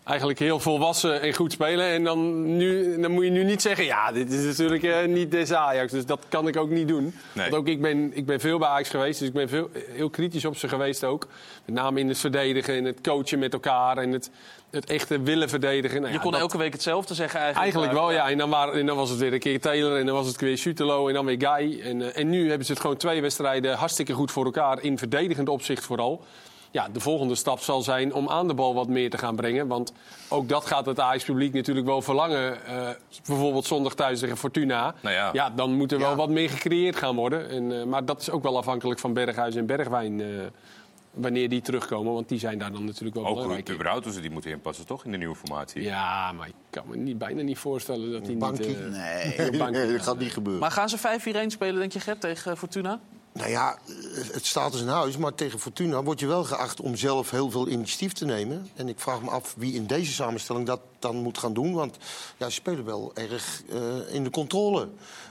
eigenlijk heel volwassen en goed spelen. En dan, nu, dan moet je nu niet zeggen, ja, dit is natuurlijk uh, niet deze Ajax. Dus dat kan ik ook niet doen. Nee. Want ook ik ben, ik ben veel bij Ajax geweest, dus ik ben veel, heel kritisch op ze geweest ook. Met name in het verdedigen, in het coachen met elkaar en het, het echte willen verdedigen. Nou, je ja, kon dat, elke week hetzelfde zeggen eigenlijk. Eigenlijk wel, ja. En dan, waren, en dan was het weer een keer Taylor en dan was het weer Sutelo en dan weer Guy. En, uh, en nu hebben ze het gewoon twee wedstrijden hartstikke goed voor elkaar, in verdedigend opzicht vooral. Ja, de volgende stap zal zijn om aan de bal wat meer te gaan brengen. Want ook dat gaat het Ajax-publiek natuurlijk wel verlangen. Uh, bijvoorbeeld zondag thuis tegen Fortuna. Nou ja. ja, dan moet er wel Ja. wat meer gecreëerd gaan worden. En, uh, maar dat is ook wel afhankelijk van Berghuis en Bergwijn. Uh, wanneer die terugkomen, want die zijn daar dan natuurlijk wel Ook belangrijk in. überhaupt, dus die moeten inpassen toch in de nieuwe formatie? Ja, maar ik kan me niet, bijna niet voorstellen dat hij niet... Bankie. Uh, Nee. op bankie- Nee, dat gaat niet gebeuren. Maar gaan ze vijf vier een spelen, denk je, Gert, tegen Fortuna? Nou ja, het staat dus in huis, maar tegen Fortuna word je wel geacht om zelf heel veel initiatief te nemen. En ik vraag me af wie in deze samenstelling dat dan moet gaan doen. Want ja, ze spelen wel erg uh, in de controle.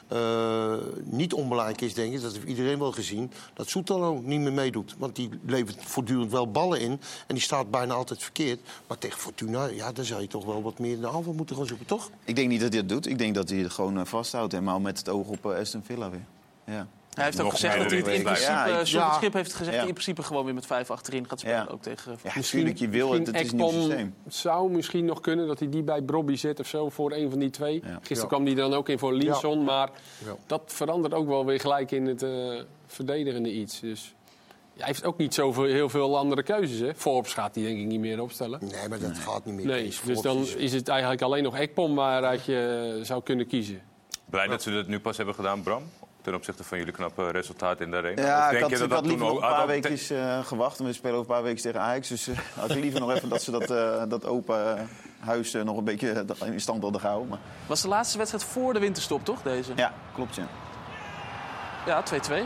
Uh, niet onbelangrijk is, denk ik, dat heeft iedereen wel gezien, dat Soetalo niet meer meedoet. Want die levert voortdurend wel ballen in en die staat bijna altijd verkeerd. Maar tegen Fortuna, ja, dan zou je toch wel wat meer in de aanval moeten gaan zoeken, toch? Ik denk niet dat hij dat doet. Ik denk dat hij het gewoon uh, vasthoudt. Helemaal met het oog op uh, Aston Villa weer. Ja. Hij heeft ook Nog gezegd meer dat hij het in erin. principe... Ja, ik- John ja. Schip heeft gezegd dat Ja. hij in principe gewoon weer met vijf achterin gaat spelen. Ja. Ook tegen... Ja, natuurlijk, je wil het. Het is een nieuw Ekpom systeem. zou misschien nog kunnen dat hij die bij Brobby zet of zo voor een van die twee. Ja. Gisteren Ja. kwam hij dan ook in voor Linson, maar Ja. dat verandert ook wel weer gelijk in het uh, verdedigende iets. Dus hij heeft ook niet zoveel, heel veel andere keuzes. Hè. Forbes gaat hij denk ik niet meer opstellen. Nee, maar dat gaat niet meer. Nee, Kees dus dan Forbes is het eigenlijk alleen nog Ekpom waaruit je uh, zou kunnen kiezen. Blij dat ze dat nu pas hebben gedaan, Bram? Ten opzichte van jullie knappe resultaten in de arena? Of Ja, denk ik had, je dat ik had dat liever nog ook- een paar had ook- weekjes uh, gewacht. En we spelen over een paar weken tegen Ajax. Dus uh, had ik liever nog even dat ze dat, uh, dat open huis uh, nog een beetje in stand hadden gehouden. Maar... Was de laatste wedstrijd voor de winterstop, toch, deze? Ja, klopt, ja. Ja, twee twee.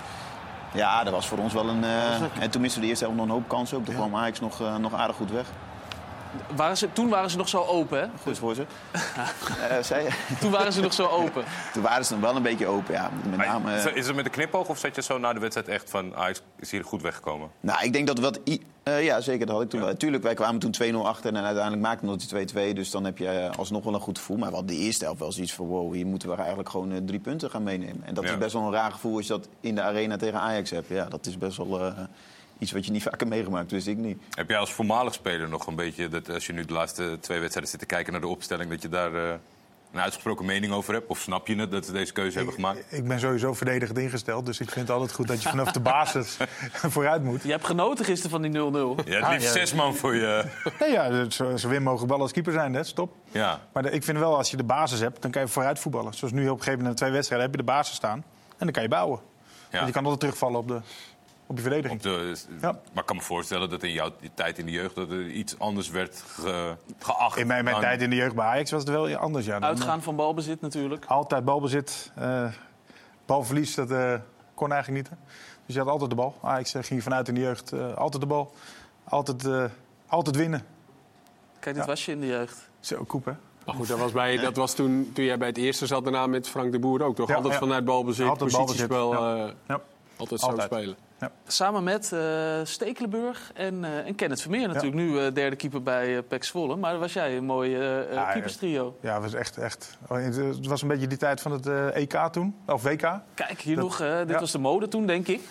Ja, dat was voor ons wel een... Uh, en toen misten we de eerste helft nog een hoop kansen ook. Toen kwam Ajax nog, uh, nog aardig goed weg. Waren ze, toen waren ze nog zo open, hè? Goed voor ze. uh, zei je? Toen waren ze nog zo open. Toen waren ze nog wel een beetje open, ja. Met Maar name, is- uh, Is het met een knipoog of zat je zo na de wedstrijd echt van Ajax is hier goed weggekomen? Nou, ik denk dat we wat... I- uh, ja, zeker, dat had ik toen wel. Tuurlijk, wij kwamen toen twee nul achter en uiteindelijk maakten we nog die twee twee. Dus dan heb je uh, alsnog wel een goed gevoel. Maar we hadden de eerste helft wel zoiets van... wow, hier moeten we eigenlijk gewoon uh, drie punten gaan meenemen. En dat Ja. is best wel een raar gevoel als je dat in de arena tegen Ajax hebt. Ja, dat is best wel uh, iets wat je niet vaker meegemaakt, wist ik niet. Heb jij als voormalig speler nog een beetje, dat als je nu de laatste twee wedstrijden zit te kijken naar de opstelling, dat je daar uh, een uitgesproken mening over hebt? Of snap je het dat ze deze keuze hebben gemaakt? Ik ben sowieso verdedigend ingesteld, dus ik vind het altijd goed dat je vanaf de basis vooruit moet. Je hebt genoten gisteren van die nul nul. Je hebt liefst Ah, ja. zes man voor je. Nee, ja, zo, zo win mogen ballen als keeper zijn, hè? Stop. Ja. Maar de- ik vind wel, als je de basis hebt, dan kan je vooruit voetballen. Zoals nu op een gegeven moment in twee wedstrijden heb je de basis staan. En dan kan je bouwen. Ja. Want je kan altijd terugvallen op, de, op je verdediging. Op de, Ja. Maar ik kan me voorstellen dat in jouw tijd in de jeugd dat er iets anders werd ge- geacht. In mijn, mijn aan- tijd in de jeugd bij Ajax was het wel anders. Ja. Dan, Uitgaan van balbezit natuurlijk. eh, altijd balbezit. Uh, balverlies, dat uh, kon eigenlijk niet. Hè. Dus je had altijd de bal. Ajax uh, ging vanuit in de jeugd uh, altijd de bal. Altijd, uh, altijd winnen. Kijk, dit Ja. was je in de jeugd. Zo, koep, hè? Maar goed, dat was, bij, dat was toen, toen jij bij het eerste zat daarna met Frank de Boer ook, toch? Ja, altijd ja. vanuit balbezit, Altijd balbezit, positiespel, ja. uh, Ja. altijd zo Altijd. spelen. Samen met uh, Stekelenburg en, uh, en Kenneth Vermeer natuurlijk. Nu uh, derde keeper bij uh, P E C Zwolle. Maar dat was jij een mooi uh, uh, Ja, keeperstrio. Ja, het was echt, echt. Het was een beetje die tijd van het uh, E K toen. Of W K. Kijk, hier Dat- nog. Uh, dit ja. was de mode toen, denk ik.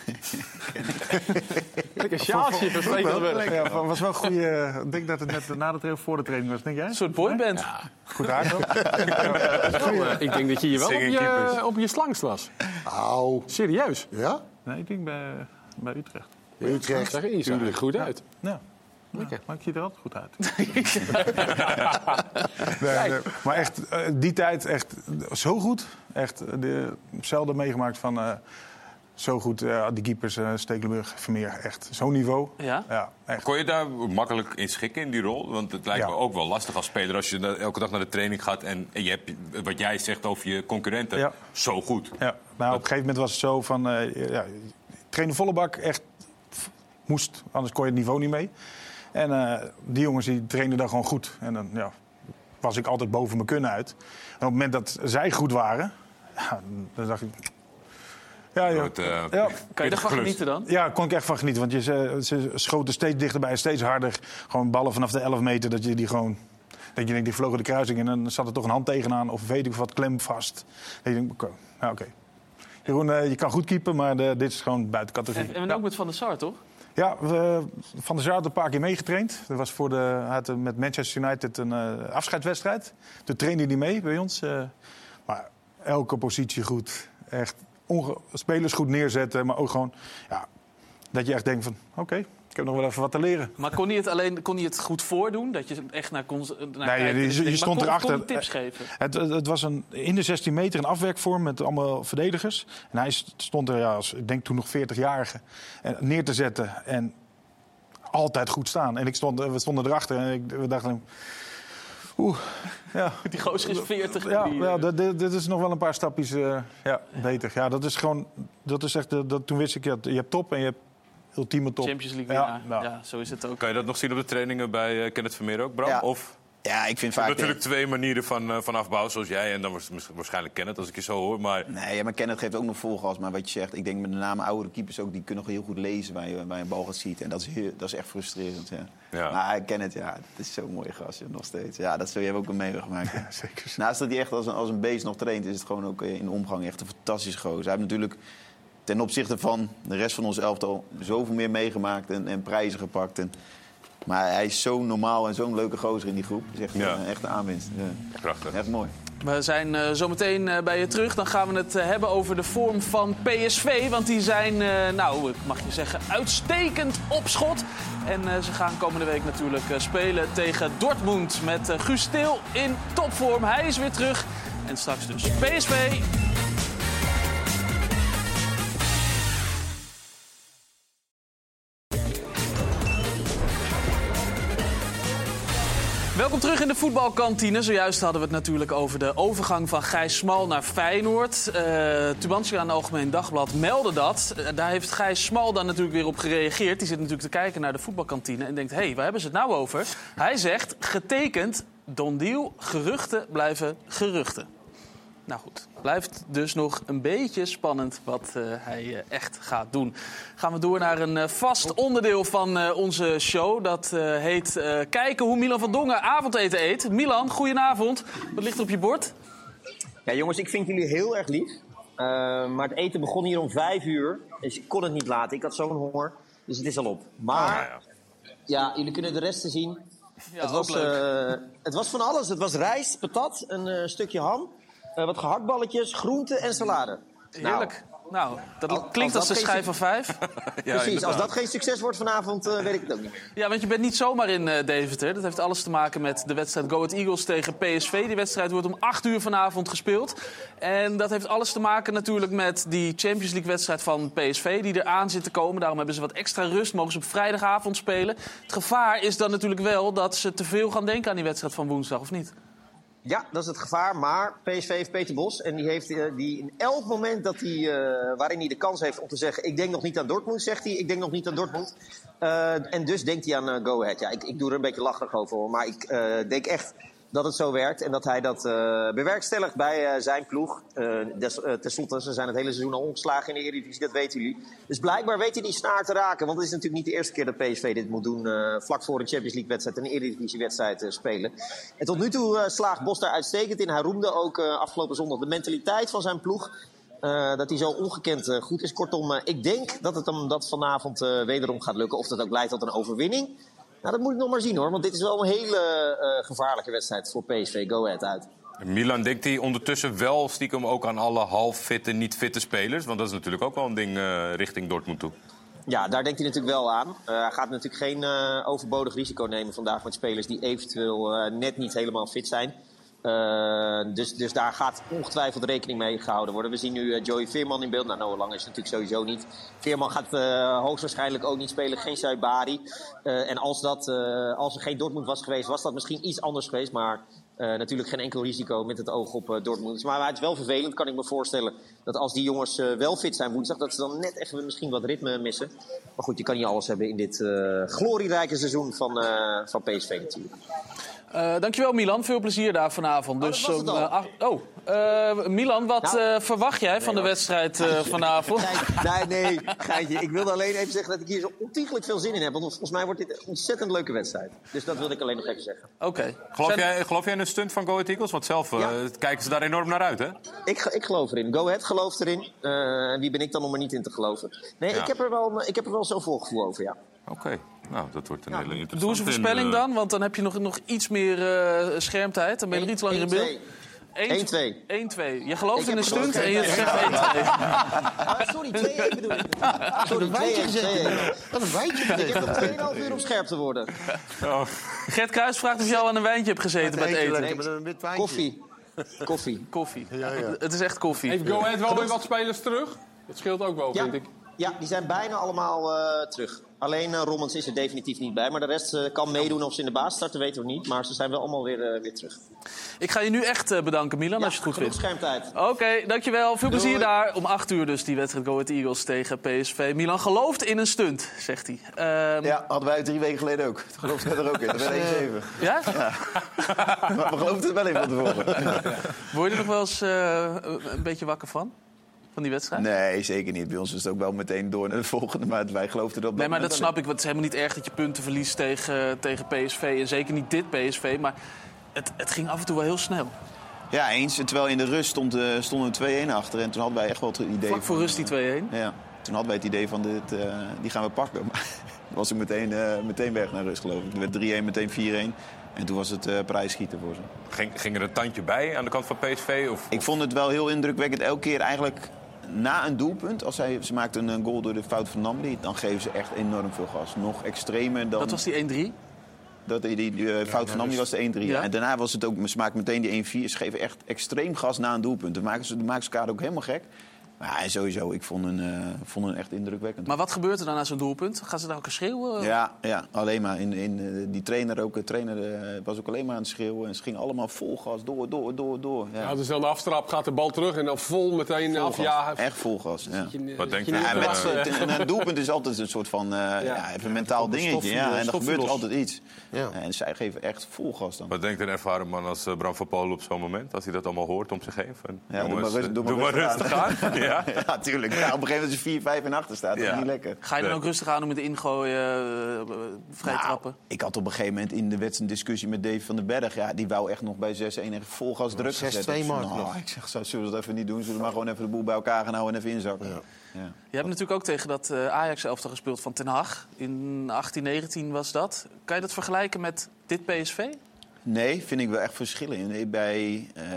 Lekker sjaaltje van Stekelenburg. Ja, was wel een goede. Ik denk dat het net na de training voor de training was, denk jij? Een soort boyband. Goed aardig. Ik denk dat je hier wel op Singing je, keepers. op je slangst was. Au. Serieus. Ja? Nee, ik denk bij, bij Utrecht. Bij Utrecht. Zeg, je zag er goed uit. Ja. Ja, maar ik zie er altijd goed uit. nee, nee, maar echt, uh, die tijd echt zo goed. Echt uh, de, zelden meegemaakt van uh, zo goed. Uh, die keepers, uh, Stekelenburg, Vermeer, echt zo'n niveau. Ja? Ja, echt. Kon je daar makkelijk in schikken in die rol? Want het lijkt Ja. me ook wel lastig als speler als je da- elke dag naar de training gaat en, en je hebt wat jij zegt over je concurrenten Ja. zo goed. Ja, nou, op een gegeven moment was het zo van... Uh, ja, trainen volle bak, echt f- moest, anders kon je het niveau niet mee. En uh, die jongens die trainden daar gewoon goed. En dan ja, was ik altijd boven mijn kunnen uit. En op het moment dat zij goed waren, ja, dan dacht ik... Ja, ja. Het, uh, ja. Kan je ervan genieten dan? Ja, daar kon ik echt van genieten. Want je, ze, ze schoten steeds dichterbij, steeds harder. Gewoon ballen vanaf de elf meter, dat je die gewoon... Dat je denkt, die vlogen de kruising en dan zat er toch een hand tegenaan. Of weet ik wat, klem vast. En je denkt, oké. Ja, okay. Jeroen, uh, je kan goed keepen, maar de, dit is gewoon buiten categorie. En, en ook met Van der Sar, toch? Ja, we, Van der Sar had een paar keer meegetraind. Dat was voor de, had met Manchester United een uh, afscheidswedstrijd. Toen trainde hij mee bij ons. Uh, maar elke positie goed. Echt onge- spelers goed neerzetten, maar ook gewoon... Ja, dat je echt denkt van, oké, okay, ik heb nog wel even wat te leren. Maar kon hij het alleen kon hij het goed voordoen? Dat je echt naar kon naar nee, je, je, je stond kon, erachter. Kon tips geven? Het, het, het was een, in de zestien meter een afwerkvorm met allemaal verdedigers. En hij stond er, ja, als, ik denk toen nog veertig-jarige, neer te zetten. En altijd goed staan. En ik stond, we stonden erachter en ik, we dachten... Oeh, ja. Die gozer is veertig. Ja, die, ja dit, dit is nog wel een paar stapjes uh, ja, beter. Ja, dat is gewoon... Dat is echt, dat, toen wist ik, je hebt top en je hebt ultieme top. Champions League, ja, ja, ja, zo is het ook. Kan je dat nog zien op de trainingen bij uh, Kenneth Vermeer ook, Bram? Ja. Of... Ja, ik vind Je vaak... hebt natuurlijk twee manieren van, uh, van afbouwen, zoals jij. En dan was het waarschijnlijk Kenneth, als ik je zo hoor. Maar... Nee, ja, maar Kenneth geeft ook nog vol gas. Maar wat je zegt, ik denk met name oudere keepers ook... die kunnen nog heel goed lezen waar je, waar je een bal gaat schieten. En dat is, heel, dat is echt frustrerend, ja. Ja. Maar Kenneth, ja, dat is zo'n mooie gast, ja, nog steeds. Ja, dat zul je ook meegemaakt. Ja, zeker. Naast dat hij echt als een, als een beest nog traint... is het gewoon ook in de omgang echt een fantastische gozer. Hij heeft natuurlijk ten opzichte van de rest van ons elftal... zoveel meer meegemaakt en, en prijzen gepakt... En, maar hij is zo normaal en zo'n leuke gozer in die groep. Dat is echt, Ja. een, echt een aanwinst. Ja. Prachtig. Echt mooi. We zijn uh, zo meteen uh, bij je terug. Dan gaan we het uh, hebben over de vorm van P S V. Want die zijn, uh, nou, mag je zeggen, uitstekend op schot. En uh, ze gaan komende week natuurlijk uh, spelen tegen Dortmund. Met uh, Guus Til in topvorm. Hij is weer terug. En straks dus P S V. Welkom terug in de voetbalkantine. Zojuist hadden we het natuurlijk over de overgang van Gijs Smal naar Feyenoord. Uh, Tubantia aan het Algemeen Dagblad meldde dat. Uh, daar heeft Gijs Smal dan natuurlijk weer op gereageerd. Die zit natuurlijk te kijken naar de voetbalkantine en denkt... hé, hey, waar hebben ze het nou over? Hij zegt, getekend, don deal, geruchten blijven geruchten. Nou goed, blijft dus nog een beetje spannend wat uh, hij uh, echt gaat doen. Gaan we door naar een uh, vast onderdeel van uh, onze show. Dat uh, heet uh, kijken hoe Milan van Dongen avondeten eet. Milan, goedenavond. Wat ligt er op je bord? Ja, jongens, ik vind jullie heel erg lief. Uh, maar het eten begon hier om vijf uur. Dus ik kon het niet laten. Ik had zo'n honger. Dus het is al op. Maar, Ah, ja. ja, jullie kunnen de rest zien. Ja, het, was, leuk. uh, het was van alles. Het was rijst, patat, een uh, stukje ham. Uh, wat gehaktballetjes, groenten en salade. Heerlijk. Nou, dat als- klinkt als als, dat de geen schijf van vijf. Ja, Precies, inderdaad. als dat geen succes wordt vanavond, uh, weet ik het ook niet meer. Ja, want je bent niet zomaar in uh, Deventer. Dat heeft alles te maken met de wedstrijd Go Ahead Eagles tegen P S V. Die wedstrijd wordt om acht uur vanavond gespeeld. En dat heeft alles te maken natuurlijk met die Champions League wedstrijd van P S V... die er aan zit te komen. Daarom hebben ze wat extra rust. Mogen ze op vrijdagavond spelen. Het gevaar is dan natuurlijk wel dat ze te veel gaan denken aan die wedstrijd van woensdag, of niet? Ja, dat is het gevaar. Maar P S V heeft Peter Bos. En die heeft uh, die in elk moment dat hij, uh, waarin hij de kans heeft om te zeggen... ik denk nog niet aan Dortmund, zegt hij. Ik denk nog niet aan Dortmund. Uh, en dus denkt hij aan uh, Go Ahead. Ja, ik, ik doe er een beetje lacherig over, hoor. Maar ik uh, denk echt dat het zo werkt. En dat hij dat uh, bewerkstelligt bij uh, zijn ploeg. Uh, des, uh, ten slotte, ze zijn het hele seizoen al ongeslagen in de Eredivisie. Dat weten jullie. Dus blijkbaar weet hij die snaar te raken. Want het is natuurlijk niet de eerste keer dat P S V dit moet doen. Uh, vlak voor een Champions League wedstrijd en een Eredivisie wedstrijd uh, spelen. En tot nu toe uh, slaagt Bos daar uitstekend in. Hij roemde ook uh, afgelopen zondag de mentaliteit van zijn ploeg. Uh, dat hij zo ongekend uh, goed is. Kortom, uh, ik denk dat het hem dat vanavond uh, wederom gaat lukken. Of dat ook leidt tot een overwinning. Nou, dat moet ik nog maar zien, hoor. Want dit is wel een hele uh, gevaarlijke wedstrijd voor P S V. Go Ahead uit. Milan denkt hij ondertussen wel stiekem ook aan alle half-fitte, niet-fitte spelers. Want dat is natuurlijk ook wel een ding uh, richting Dortmund toe. Ja, daar denkt hij natuurlijk wel aan. Uh, hij gaat natuurlijk geen uh, overbodig risico nemen vandaag met spelers die eventueel uh, net niet helemaal fit zijn. Uh, dus, dus daar gaat ongetwijfeld rekening mee gehouden worden. We zien nu uh, Joey Veerman in beeld. Nou, Noah Lang is natuurlijk sowieso niet. Veerman gaat uh, hoogstwaarschijnlijk ook niet spelen. Geen Saibari. Uh, en als, dat, uh, als er geen Dortmund was geweest, was dat misschien iets anders geweest. Maar uh, natuurlijk geen enkel risico met het oog op uh, Dortmund. Maar het is wel vervelend, kan ik me voorstellen, dat als die jongens uh, wel fit zijn woensdag, dat ze dan net even misschien wat ritme missen. Maar goed, je kan niet alles hebben in dit uh, glorierijke seizoen van, uh, van P S V natuurlijk. Uh, dankjewel Milan, veel plezier daar vanavond. Oh, dus, dat was het al. uh, ach, oh, uh, Milan, wat Nou, uh, verwacht jij van nee, de wedstrijd uh, vanavond? Nee, nee, geintje. Ik wilde alleen even zeggen dat ik hier zo ontiegelijk veel zin in heb. Want volgens mij wordt dit een ontzettend leuke wedstrijd. Dus dat wilde ik alleen nog even zeggen. Oké. Okay. Geloof, jij, geloof jij in een stunt van Go Ahead Eagles? Want zelf uh, ja. kijken ze daar enorm naar uit, hè? Ik, ik geloof erin. Go Ahead gelooft erin. Uh, wie ben ik dan om er niet in te geloven? Nee, ja. ik, heb er wel, ik heb er wel zo'n voorgevoel over, ja. Oké. Okay. Nou, dat wordt een ja, hele interessante... Doe eens een voorspelling dan, want dan heb je nog, nog iets meer uh, schermtijd. Dan ben je nog iets langer in beeld. één twee. één twee. Je gelooft in een stunt en je zegt één twee. Ah, sorry, twee één bedoel ik. Sorry, een wijntje gezegd. Wat een wijntje gezegd. Ik heb nog twee komma vijf uur om scherp te worden. Oh. Gert Kruijs vraagt of je al aan een wijntje hebt gezeten bij het eten. Nee, een wit wijntje. Koffie. Koffie. Koffie. Ja, ja. Het is echt koffie. Heeft Go Ahead wel weer wat spelers terug? Dat scheelt ook wel, ja. vind ik. Ja, die zijn bijna allemaal uh, terug. Alleen uh, Rommens is er definitief niet bij. Maar de rest uh, kan meedoen of ze in de baas starten, weten we niet. Maar ze zijn wel allemaal weer, uh, weer terug. Ik ga je nu echt uh, bedanken, Milan, ja, als je het goed vindt. schermtijd. Oké, okay, dankjewel. Veel Doei. plezier daar. Om acht uur dus die wedstrijd Go Ahead Eagles tegen P S V. Milan gelooft in een stunt, zegt hij. Um... Ja, hadden wij drie weken geleden ook. Dat geloofde we er ook in. Dat werd één zeven. Ja? Ja. Maar we geloofden het wel even van tevoren. Word je er nog wel eens uh, een beetje wakker van? Van die wedstrijd? Nee, zeker niet. Bij ons is het ook wel meteen door naar de volgende. Maar wij geloofden erop. Nee, maar dat snap ik. Want het is helemaal niet erg dat je punten verliest tegen, tegen P S V. En zeker niet dit P S V. Maar het, het ging af en toe wel heel snel. Ja, eens. Terwijl in de rust stond, uh, stonden we twee een achter. En toen hadden wij echt wel het idee... Vlak voor van, rust die twee een? Ja. Toen hadden wij het idee van, dit, uh, die gaan we pakken. Maar was ik meteen, uh, meteen weg naar rust, geloof ik. Toen werd drie een, meteen vier een. En toen was het uh, prijsschieten voor ze. Ging, ging er een tandje bij aan de kant van P S V? Of, ik vond het wel heel indrukwekkend. Elke keer eigenlijk... Na een doelpunt, als zij, ze maakten een goal door de fout van Namli... dan geven ze echt enorm veel gas. Nog extremer dan... Dat was die één drie? Dat, die die uh, fout ja, van Namli was de één drie. Ja. En daarna was het ook... Ze maakten meteen die één vier. Ze geven echt extreem gas na een doelpunt. Dan maken ze, dan maken ze elkaar ook helemaal gek. Maar ja, sowieso, ik vond een, uh, vond een echt indrukwekkend. Maar wat gebeurt er dan na zo'n doelpunt? Gaan ze dan ook schreeuwen? Ja, ja, alleen maar. In, in, uh, die trainer, ook, de trainer uh, was ook alleen maar aan het schreeuwen. En ze gingen allemaal vol gas, door, door, door, door. Ja, ja dus dan de aftrap gaat de bal terug en dan vol meteen vol afjagen. Echt vol gas, ja. Je, wat denk je? Ja, met, uh, een doelpunt is altijd een soort van uh, ja. Ja, even een mentaal dingetje. Ja, en er gebeurt los. altijd iets. Ja. En zij geven echt vol gas dan. Wat denkt een ervaren man als uh, Bram van Polen op zo'n moment? Als hij dat allemaal hoort om zich heen? Van, ja, jongens, doe maar, doe maar, doe maar rustig aan. aan. Ja, ja, tuurlijk. Ja, op een gegeven moment is vier vijf en achter staat. Dat ja. is niet lekker. Ga je dan ook rustig aan om met de ingooien, uh, vrij nou, trappen? Ik had op een gegeven moment in de wedstrijd een discussie met Dave van den Berg. Ja, die wou echt nog bij zes een echt vol gas druk zetten. zes twee maar. Nou, ik zeg, zullen we dat even niet doen? Zullen we maar gewoon even de boel bij elkaar gaan houden en even inzakken? Ja. Ja. Je hebt natuurlijk ook tegen dat uh, Ajax-elftal gespeeld van Ten Hag. In achttien negentien was dat. Kan je dat vergelijken met dit P S V? Nee, vind ik wel echt verschillen. Nee, bij... Uh,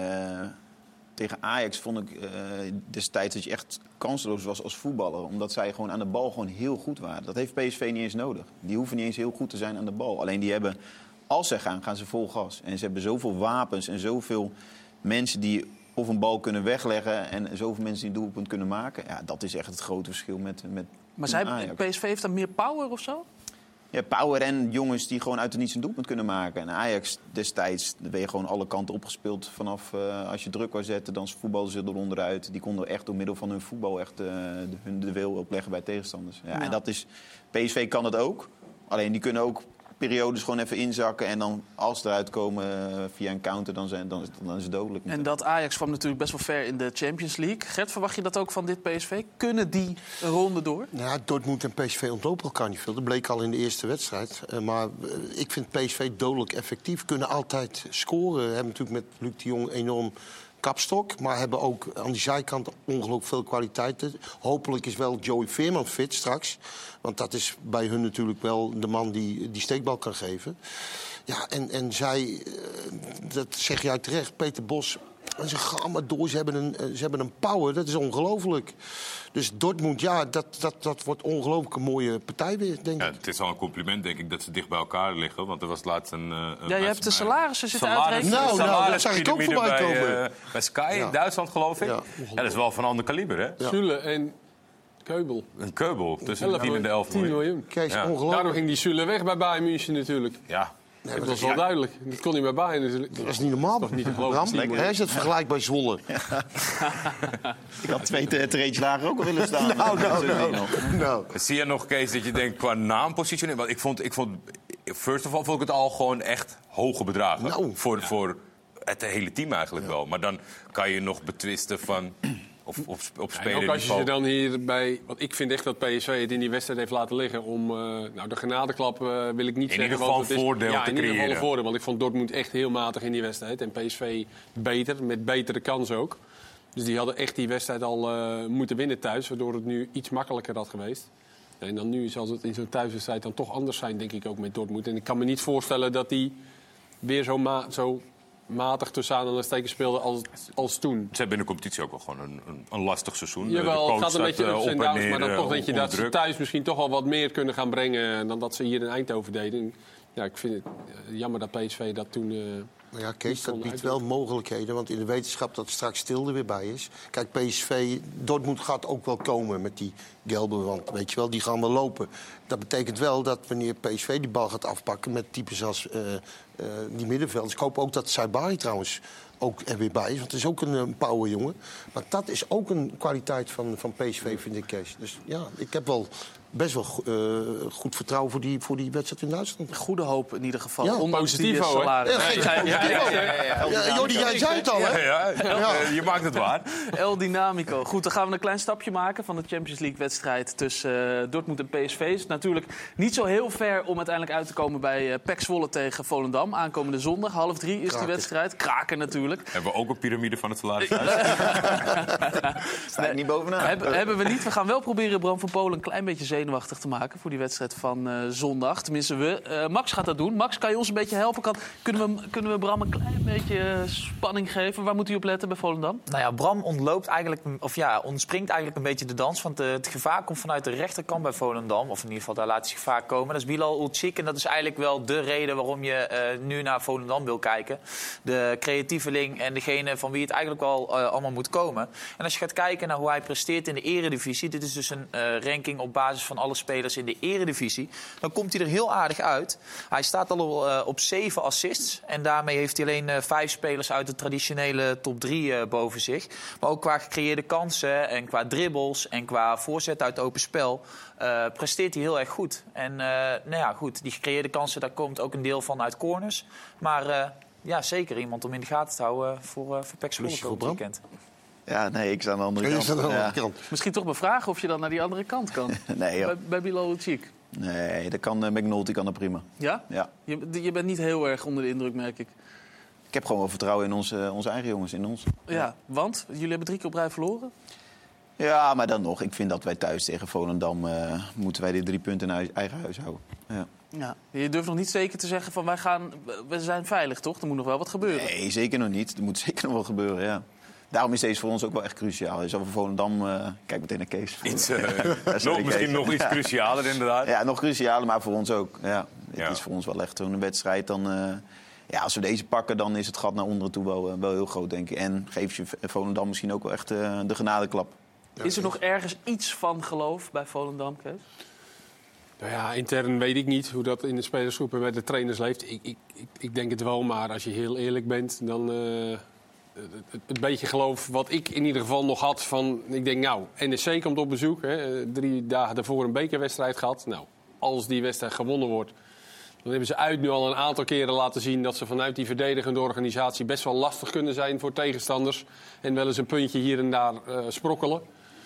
Tegen Ajax vond ik uh, destijds dat je echt kansloos was als voetballer. Omdat zij gewoon aan de bal gewoon heel goed waren. Dat heeft P S V niet eens nodig. Die hoeven niet eens heel goed te zijn aan de bal. Alleen die hebben, als zij gaan, gaan ze vol gas. En ze hebben zoveel wapens en zoveel mensen die of een bal kunnen wegleggen... en zoveel mensen die een doelpunt kunnen maken. Ja, dat is echt het grote verschil met, met maar zij, Ajax. P S V heeft dan meer power of zo? Ja, power en jongens die gewoon uit het niets een doelpunt kunnen maken. En Ajax destijds, daar ben je gewoon alle kanten opgespeeld. Vanaf uh, als je druk wou zetten, dan voetbalden ze er onderuit. Die konden echt door middel van hun voetbal echt uh, de, hun de wil opleggen bij tegenstanders. Ja, ja. En dat is, P S V kan het ook. Alleen die kunnen ook periodes gewoon even inzakken. En dan als ze eruit komen uh, via een counter, dan, zijn, dan, dan is het dodelijk. En dat Ajax kwam natuurlijk best wel ver in de Champions League. Gert, verwacht je dat ook van dit P S V? Kunnen die een ronde door? Ja, Dortmund en P S V ontlopen elkaar niet veel. Dat bleek al in de eerste wedstrijd. Uh, maar uh, ik vind P S V dodelijk effectief. Kunnen altijd scoren. We hebben natuurlijk met Luc de Jong enorm kapstok. Maar hebben ook aan die zijkant ongelooflijk veel kwaliteiten. Hopelijk is wel Joey Veerman fit straks. Want dat is bij hun natuurlijk wel de man die die steekbal kan geven. Ja, en, en zij, dat zeg jij terecht, Peter Bos... ze gaan maar door, ze hebben een, ze hebben een power, dat is ongelooflijk. Dus Dortmund, ja, dat, dat, dat wordt ongelooflijk een mooie partij weer, denk ja, ik. Het is al een compliment, denk ik, dat ze dicht bij elkaar liggen. Want er was laatst een... een ja, je hebt de salarissen zitten uitrekenen. Nou, nou, dat zag ik ook voorbij bij, komen. Uh, bij Sky ja. in Duitsland, geloof ik. Ja, ja, dat is wel van een ander kaliber, hè? Ja. Zule en Keubel. Een Keubel, tussen de tien en de elf miljoen. miljoen. Kees, ja. Daardoor ging die Zule weg bij Bayern München natuurlijk. Ja. Nee, dat was wel ja. duidelijk. Dat kon niet meer bij. Dus dat is niet normaal. Dat is niet te geloven. Hij is het vergelijkbaar bij Zwolle. Ja. Ik had twee treetjes lager ook al willen staan. Nou, nou, nou. nou. Zie je nog, Kees, dat je denkt qua naampositionering? Want ik vond, ik vond first of all vond ik het al gewoon echt hoge bedragen. Nou, voor, ja. voor het hele team eigenlijk ja. wel. Maar dan kan je nog betwisten van... Of, of, op Ja, en ook als je ze dan hierbij... Want ik vind echt dat P S V het in die wedstrijd heeft laten liggen om... Uh, nou, de genadeklap uh, wil ik niet in zeggen. Ieder geval want het is, voordeel ja, te in ieder geval een creëren. voordeel. Want ik vond Dortmund echt heel matig in die wedstrijd. En P S V beter, met betere kans ook. Dus die hadden echt die wedstrijd al uh, moeten winnen thuis. Waardoor het nu iets makkelijker had geweest. En dan nu zal het in zo'n thuiswedstrijd dan toch anders zijn, denk ik ook met Dortmund. En ik kan me niet voorstellen dat die weer zo... Ma- zo matig tussen aan en steken speelden als, als toen. Ze hebben in de competitie ook wel gewoon een, een, een lastig seizoen. Jawel, het gaat een beetje ups en downs, maar dan toch denk je dat druk. ze thuis misschien toch wel wat meer kunnen gaan brengen dan dat ze hier in Eindhoven deden. Ja, ik vind het jammer dat P S V dat toen... Uh, Nou ja, Kees, dat biedt wel mogelijkheden. Want in de wetenschap dat straks stil er weer bij is. Kijk, P S V, Dortmund gaat ook wel komen met die Gelderland. Weet je wel, die gaan wel lopen. Dat betekent wel dat wanneer P S V die bal gaat afpakken met types als uh, uh, die middenvelders. Ik hoop ook dat Saibari trouwens ook er weer bij is. Want het is ook een, een powerjongen. Maar dat is ook een kwaliteit van, van P S V, vind ik, Kees. Dus ja, ik heb wel... best wel uh, goed vertrouwen voor die, voor die wedstrijd in Duitsland. Goede hoop in ieder geval. Ja, ondanks die positivo, hè? salaris. Ja, ja, ja, ja, ja, ja, ja. Ja, Jordi, jij zei het al, hè? Ja, ja, ja. Je maakt het waar. El Dynamico. Goed, dan gaan we een klein stapje maken van de Champions League-wedstrijd tussen uh, Dortmund en P S V. Het is natuurlijk niet zo heel ver om uiteindelijk uit te komen bij uh, P E C Zwolle tegen Volendam. Aankomende zondag, half drie is Kraken. die wedstrijd. Kraken natuurlijk. Hebben we ook een piramide van het salaris? Sta ik niet bovenaan. Hebben, hebben we niet. We gaan wel proberen Bram van Polen een klein beetje zenuwachtig te maken voor die wedstrijd van uh, zondag. Tenminste, we. Uh, Max gaat dat doen. Max, kan je ons een beetje helpen? Kan, kunnen, we, kunnen we Bram een klein beetje uh, spanning geven? Waar moet hij op letten bij Volendam? Nou ja, Bram ontloopt eigenlijk, of ja, ontspringt eigenlijk een beetje de dans. Want uh, het gevaar komt vanuit de rechterkant bij Volendam. Of in ieder geval, daar laat hij gevaar komen. Dat is Bilal Ulcik. En dat is eigenlijk wel de reden waarom je uh, nu naar Volendam wil kijken. De creatieveling en degene van wie het eigenlijk wel uh, allemaal moet komen. En als je gaat kijken naar hoe hij presteert in de eredivisie. Dit is dus een uh, ranking op basis van alle spelers in de eredivisie. Dan komt hij er heel aardig uit. Hij staat al uh, op zeven assists. En daarmee heeft hij alleen uh, vijf spelers uit de traditionele top drie uh, boven zich. Maar ook qua gecreëerde kansen en qua dribbles en qua voorzet uit open spel uh, presteert hij heel erg goed. En uh, nou ja, goed, die gecreëerde kansen, daar komt ook een deel van uit corners. Maar uh, ja, zeker iemand om in de gaten te houden voor, uh, voor P E C Zwolle komend weekend. Ja, nee, ik sta aan de andere Je kant. staat aan de andere Ja. kant. Misschien toch bevragen of je dan naar die andere kant kan. Nee, joh. bij, bij Bilal Ulcik. Nee, dat kan uh, McNulty kan dat prima. Ja? Ja. Je, je bent niet heel erg onder de indruk, merk ik. Ik heb gewoon wel vertrouwen in onze, onze eigen jongens, in ons. Ja, want jullie hebben drie keer op rij verloren. Ja, maar dan nog. Ik vind dat wij thuis tegen Volendam uh, moeten wij die drie punten in huis, eigen huis houden. Ja. Ja. Je durft nog niet zeker te zeggen van wij gaan, we zijn veilig, toch? Er moet nog wel wat gebeuren. Nee, zeker nog niet. Er moet zeker nog wel gebeuren, ja. Daarom is deze voor ons ook wel echt cruciaal. Dus over Volendam, uh, kijk meteen naar Kees. Iets, uh, Ja, sorry, nog, misschien Kees. nog iets Ja. crucialer inderdaad. Ja, nog crucialer, maar voor ons ook. Ja, het Ja. is voor ons wel echt een wedstrijd. Dan, uh, ja, als we deze pakken, dan is het gat naar onderen toe wel, uh, wel heel groot, denk ik. En geef je Volendam misschien ook wel echt uh, de genadeklap. Is er nog ergens iets van geloof bij Volendam, Kees? Nou ja, intern weet ik niet hoe dat in de spelersgroep en bij de trainers leeft. Ik, ik, ik, ik denk het wel, maar als je heel eerlijk bent, dan... Uh, het, het beetje geloof wat ik in ieder geval nog had van... Ik denk, nou, N E C komt op bezoek. Hè, drie dagen daarvoor een bekerwedstrijd gehad. Nou, als die wedstrijd gewonnen wordt... dan hebben ze uit nu al een aantal keren laten zien... dat ze vanuit die verdedigende organisatie best wel lastig kunnen zijn voor tegenstanders. En wel eens een puntje hier en daar uh, sprokkelen.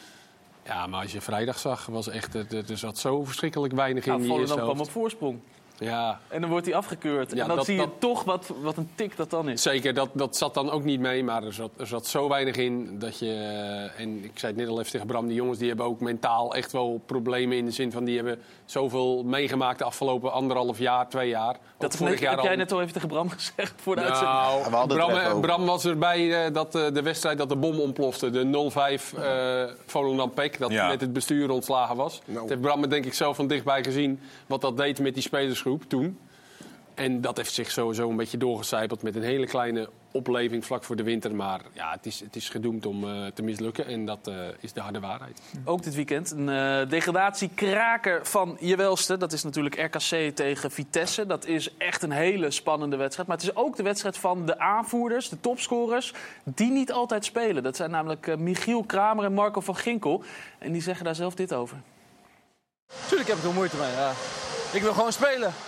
Ja, maar als je vrijdag zag, was echt, er, er zat zo verschrikkelijk weinig in Nou, die eerste Volendam kwam helft. op voorsprong. Ja. En dan wordt hij afgekeurd. Ja, en dan dat- zie je dat- toch wat, wat een tik dat dan is. Zeker, dat, dat zat dan ook niet mee, maar er zat, er zat zo weinig in dat je... En ik zei het net al even tegen Bram, die jongens die hebben ook mentaal echt wel problemen... in de zin van, die hebben zoveel meegemaakt de afgelopen anderhalf jaar, twee jaar. Dat Ook heb, net, heb al- jij net al even tegen Bram gezegd voor de uitzending. Nou, Ja, we hadden het Bram, er even over. Bram was erbij uh, dat uh, de wedstrijd dat de bom ontplofte. De nul vijf uh, Volendam P E C, dat Ja. met het bestuur ontslagen was. Nou. Dat heeft Bram me denk ik zelf van dichtbij gezien wat dat deed met die spelersgroep toen. En dat heeft zich sowieso een beetje doorgecijpeld met een hele kleine opleving vlak voor de winter. Maar ja, het is, het is gedoemd om uh, te mislukken en dat uh, is de harde waarheid. Ook dit weekend een uh, degradatiekraker van je welste. Dat is natuurlijk R K C tegen Vitesse. Dat is echt een hele spannende wedstrijd. Maar het is ook de wedstrijd van de aanvoerders, de topscorers... die niet altijd spelen. Dat zijn namelijk uh, Michiel Kramer en Marco van Ginkel. En die zeggen daar zelf dit over. Tuurlijk heb ik er moeite mee, ja. Ik wil gewoon spelen.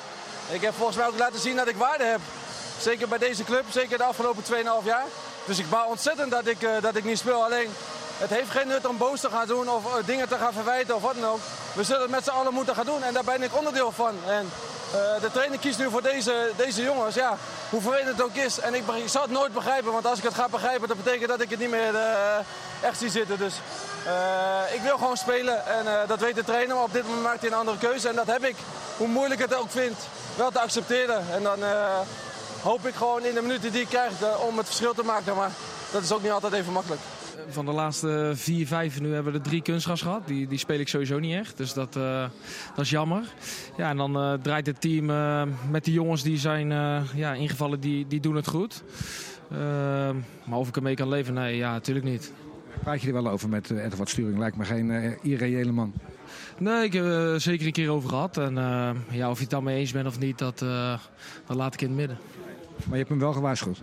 Ik heb volgens mij ook laten zien dat ik waarde heb. Zeker bij deze club, zeker de afgelopen twee komma vijf jaar. Dus ik baal ontzettend dat ik, uh, dat ik niet speel. Alleen, het heeft geen nut om boos te gaan doen of uh, dingen te gaan verwijten of wat dan ook. We zullen het met z'n allen moeten gaan doen en daar ben ik onderdeel van. En uh, de trainer kiest nu voor deze, deze jongens, ja, hoe vervelend het ook is. En ik, ik zal het nooit begrijpen, want als ik het ga begrijpen, dat betekent dat ik het niet meer uh, echt zie zitten. Dus uh, ik wil gewoon spelen en uh, dat weet de trainer, maar op dit moment maakt hij een andere keuze. En dat heb ik, hoe moeilijk het ook vindt, wel te accepteren. En dan uh, hoop ik gewoon in de minuten die ik krijg uh, om het verschil te maken, maar dat is ook niet altijd even makkelijk. Van de laatste vier, vijf nu hebben we er drie kunstgras gehad. Die, die speel ik sowieso niet echt. Dus dat, uh, dat is jammer. Ja, en dan uh, draait het team uh, met die jongens die zijn uh, ja, ingevallen, die, die doen het goed. Uh, maar of ik ermee kan leven? Nee, ja, natuurlijk niet. Praat je er wel over met uh, Edward Sturing? Lijkt me geen uh, irreële man. Nee, ik heb er uh, zeker een keer over gehad. En uh, ja, of je het dan mee eens bent of niet, dat, uh, dat laat ik in het midden. Maar je hebt hem wel gewaarschuwd?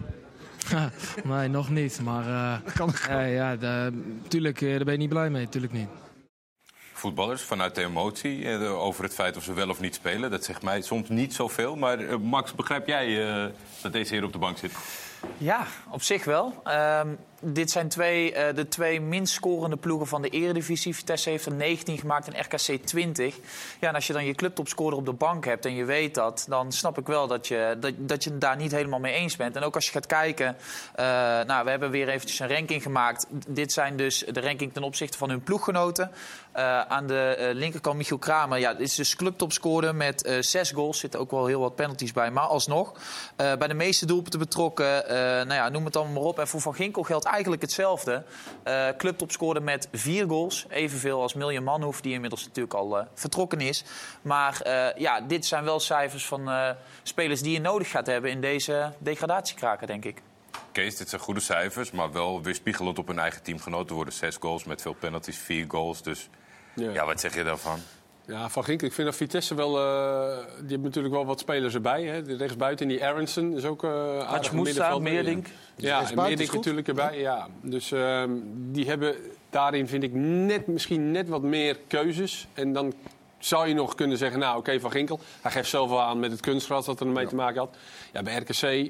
Nee, nog niet. Maar uh, kan uh, ja, natuurlijk, uh, daar ben je niet blij mee. Tuurlijk niet. Voetballers, vanuit de emotie uh, over het feit of ze wel of niet spelen, dat zegt mij soms niet zoveel. Maar uh, Max, begrijp jij uh, dat deze heer op de bank zit? Ja, op zich wel. Uh, dit zijn twee, uh, de twee minst scorende ploegen van de Eredivisie. Vitesse heeft er negentien gemaakt en R K C twintig. Ja, en als je dan je clubtopscorer op de bank hebt en je weet dat, dan snap ik wel dat je, dat, dat je het daar niet helemaal mee eens bent. En ook als je gaat kijken, uh, nou, we hebben weer eventjes een ranking gemaakt. Dit zijn dus de ranking ten opzichte van hun ploeggenoten. Uh, aan de uh, linkerkant Michiel Kramer. Ja, dit is dus clubtopscorer met uh, zes goals. Er zitten ook wel heel wat penalties bij, maar alsnog. Uh, bij de meeste doelpunten betrokken, uh, nou ja, noem het allemaal maar op. En voor Van Ginkel geldt eigenlijk hetzelfde. Uh, clubtopscorer met vier goals. Evenveel als Miljan Manhoef, die inmiddels natuurlijk al uh, vertrokken is. Maar uh, ja, dit zijn wel cijfers van uh, spelers die je nodig gaat hebben in deze degradatiekraker, denk ik. Kees, dit zijn goede cijfers, maar wel weerspiegelend op hun eigen teamgenoten. Er worden zes goals met veel penalties, vier goals. Dus ja, ja wat zeg je daarvan? Ja, Van Ginkel, ik vind dat Vitesse wel... Uh, die hebben natuurlijk wel wat spelers erbij. Hè. De rechtsbuiten, die Aronson is ook uh, aardig middenveld. Meerdink. Ja, en Meerdink natuurlijk erbij. Ja. Dus uh, die hebben daarin, vind ik, net, misschien net wat meer keuzes. En dan zou je nog kunnen zeggen, nou oké, okay, Van Ginkel. Hij geeft zelf wel aan met het kunstgras dat er ermee ja. te maken had. Ja, bij R K C...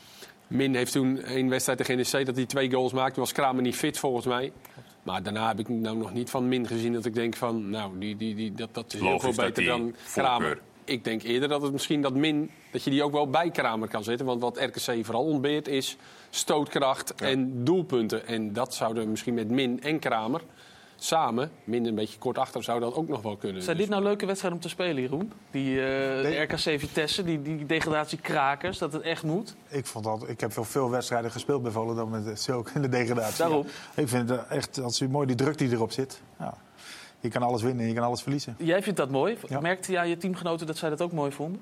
Min heeft toen een wedstrijd tegen N E C dat hij twee goals maakte. Toen was Kramer niet fit volgens mij. Maar daarna heb ik nou nog niet van Min gezien dat ik denk van... nou, die, die, die, dat, dat is heel veel beter dan Kramer. Ik denk eerder dat het misschien dat Min... dat je die ook wel bij Kramer kan zetten. Want wat R K C vooral ontbeert is stootkracht ja. en doelpunten. En dat zouden misschien met Min en Kramer... samen, Min een beetje kort achter, zou dat ook nog wel kunnen. Zijn dit nou leuke wedstrijden om te spelen, Jeroen? Die uh, de R K C Vitesse, die, die degradatiekrakers, dat het echt moet? Ik, vond dat, ik heb wel veel wedstrijden gespeeld bij Volendam met Silk in de degradatie. Daarom. Ja. Ik vind het echt, als u mooi die druk die erop zit. Ja. Je kan alles winnen en je kan alles verliezen. Jij vindt dat mooi. Ja. Merkte je aan je teamgenoten dat zij dat ook mooi vonden?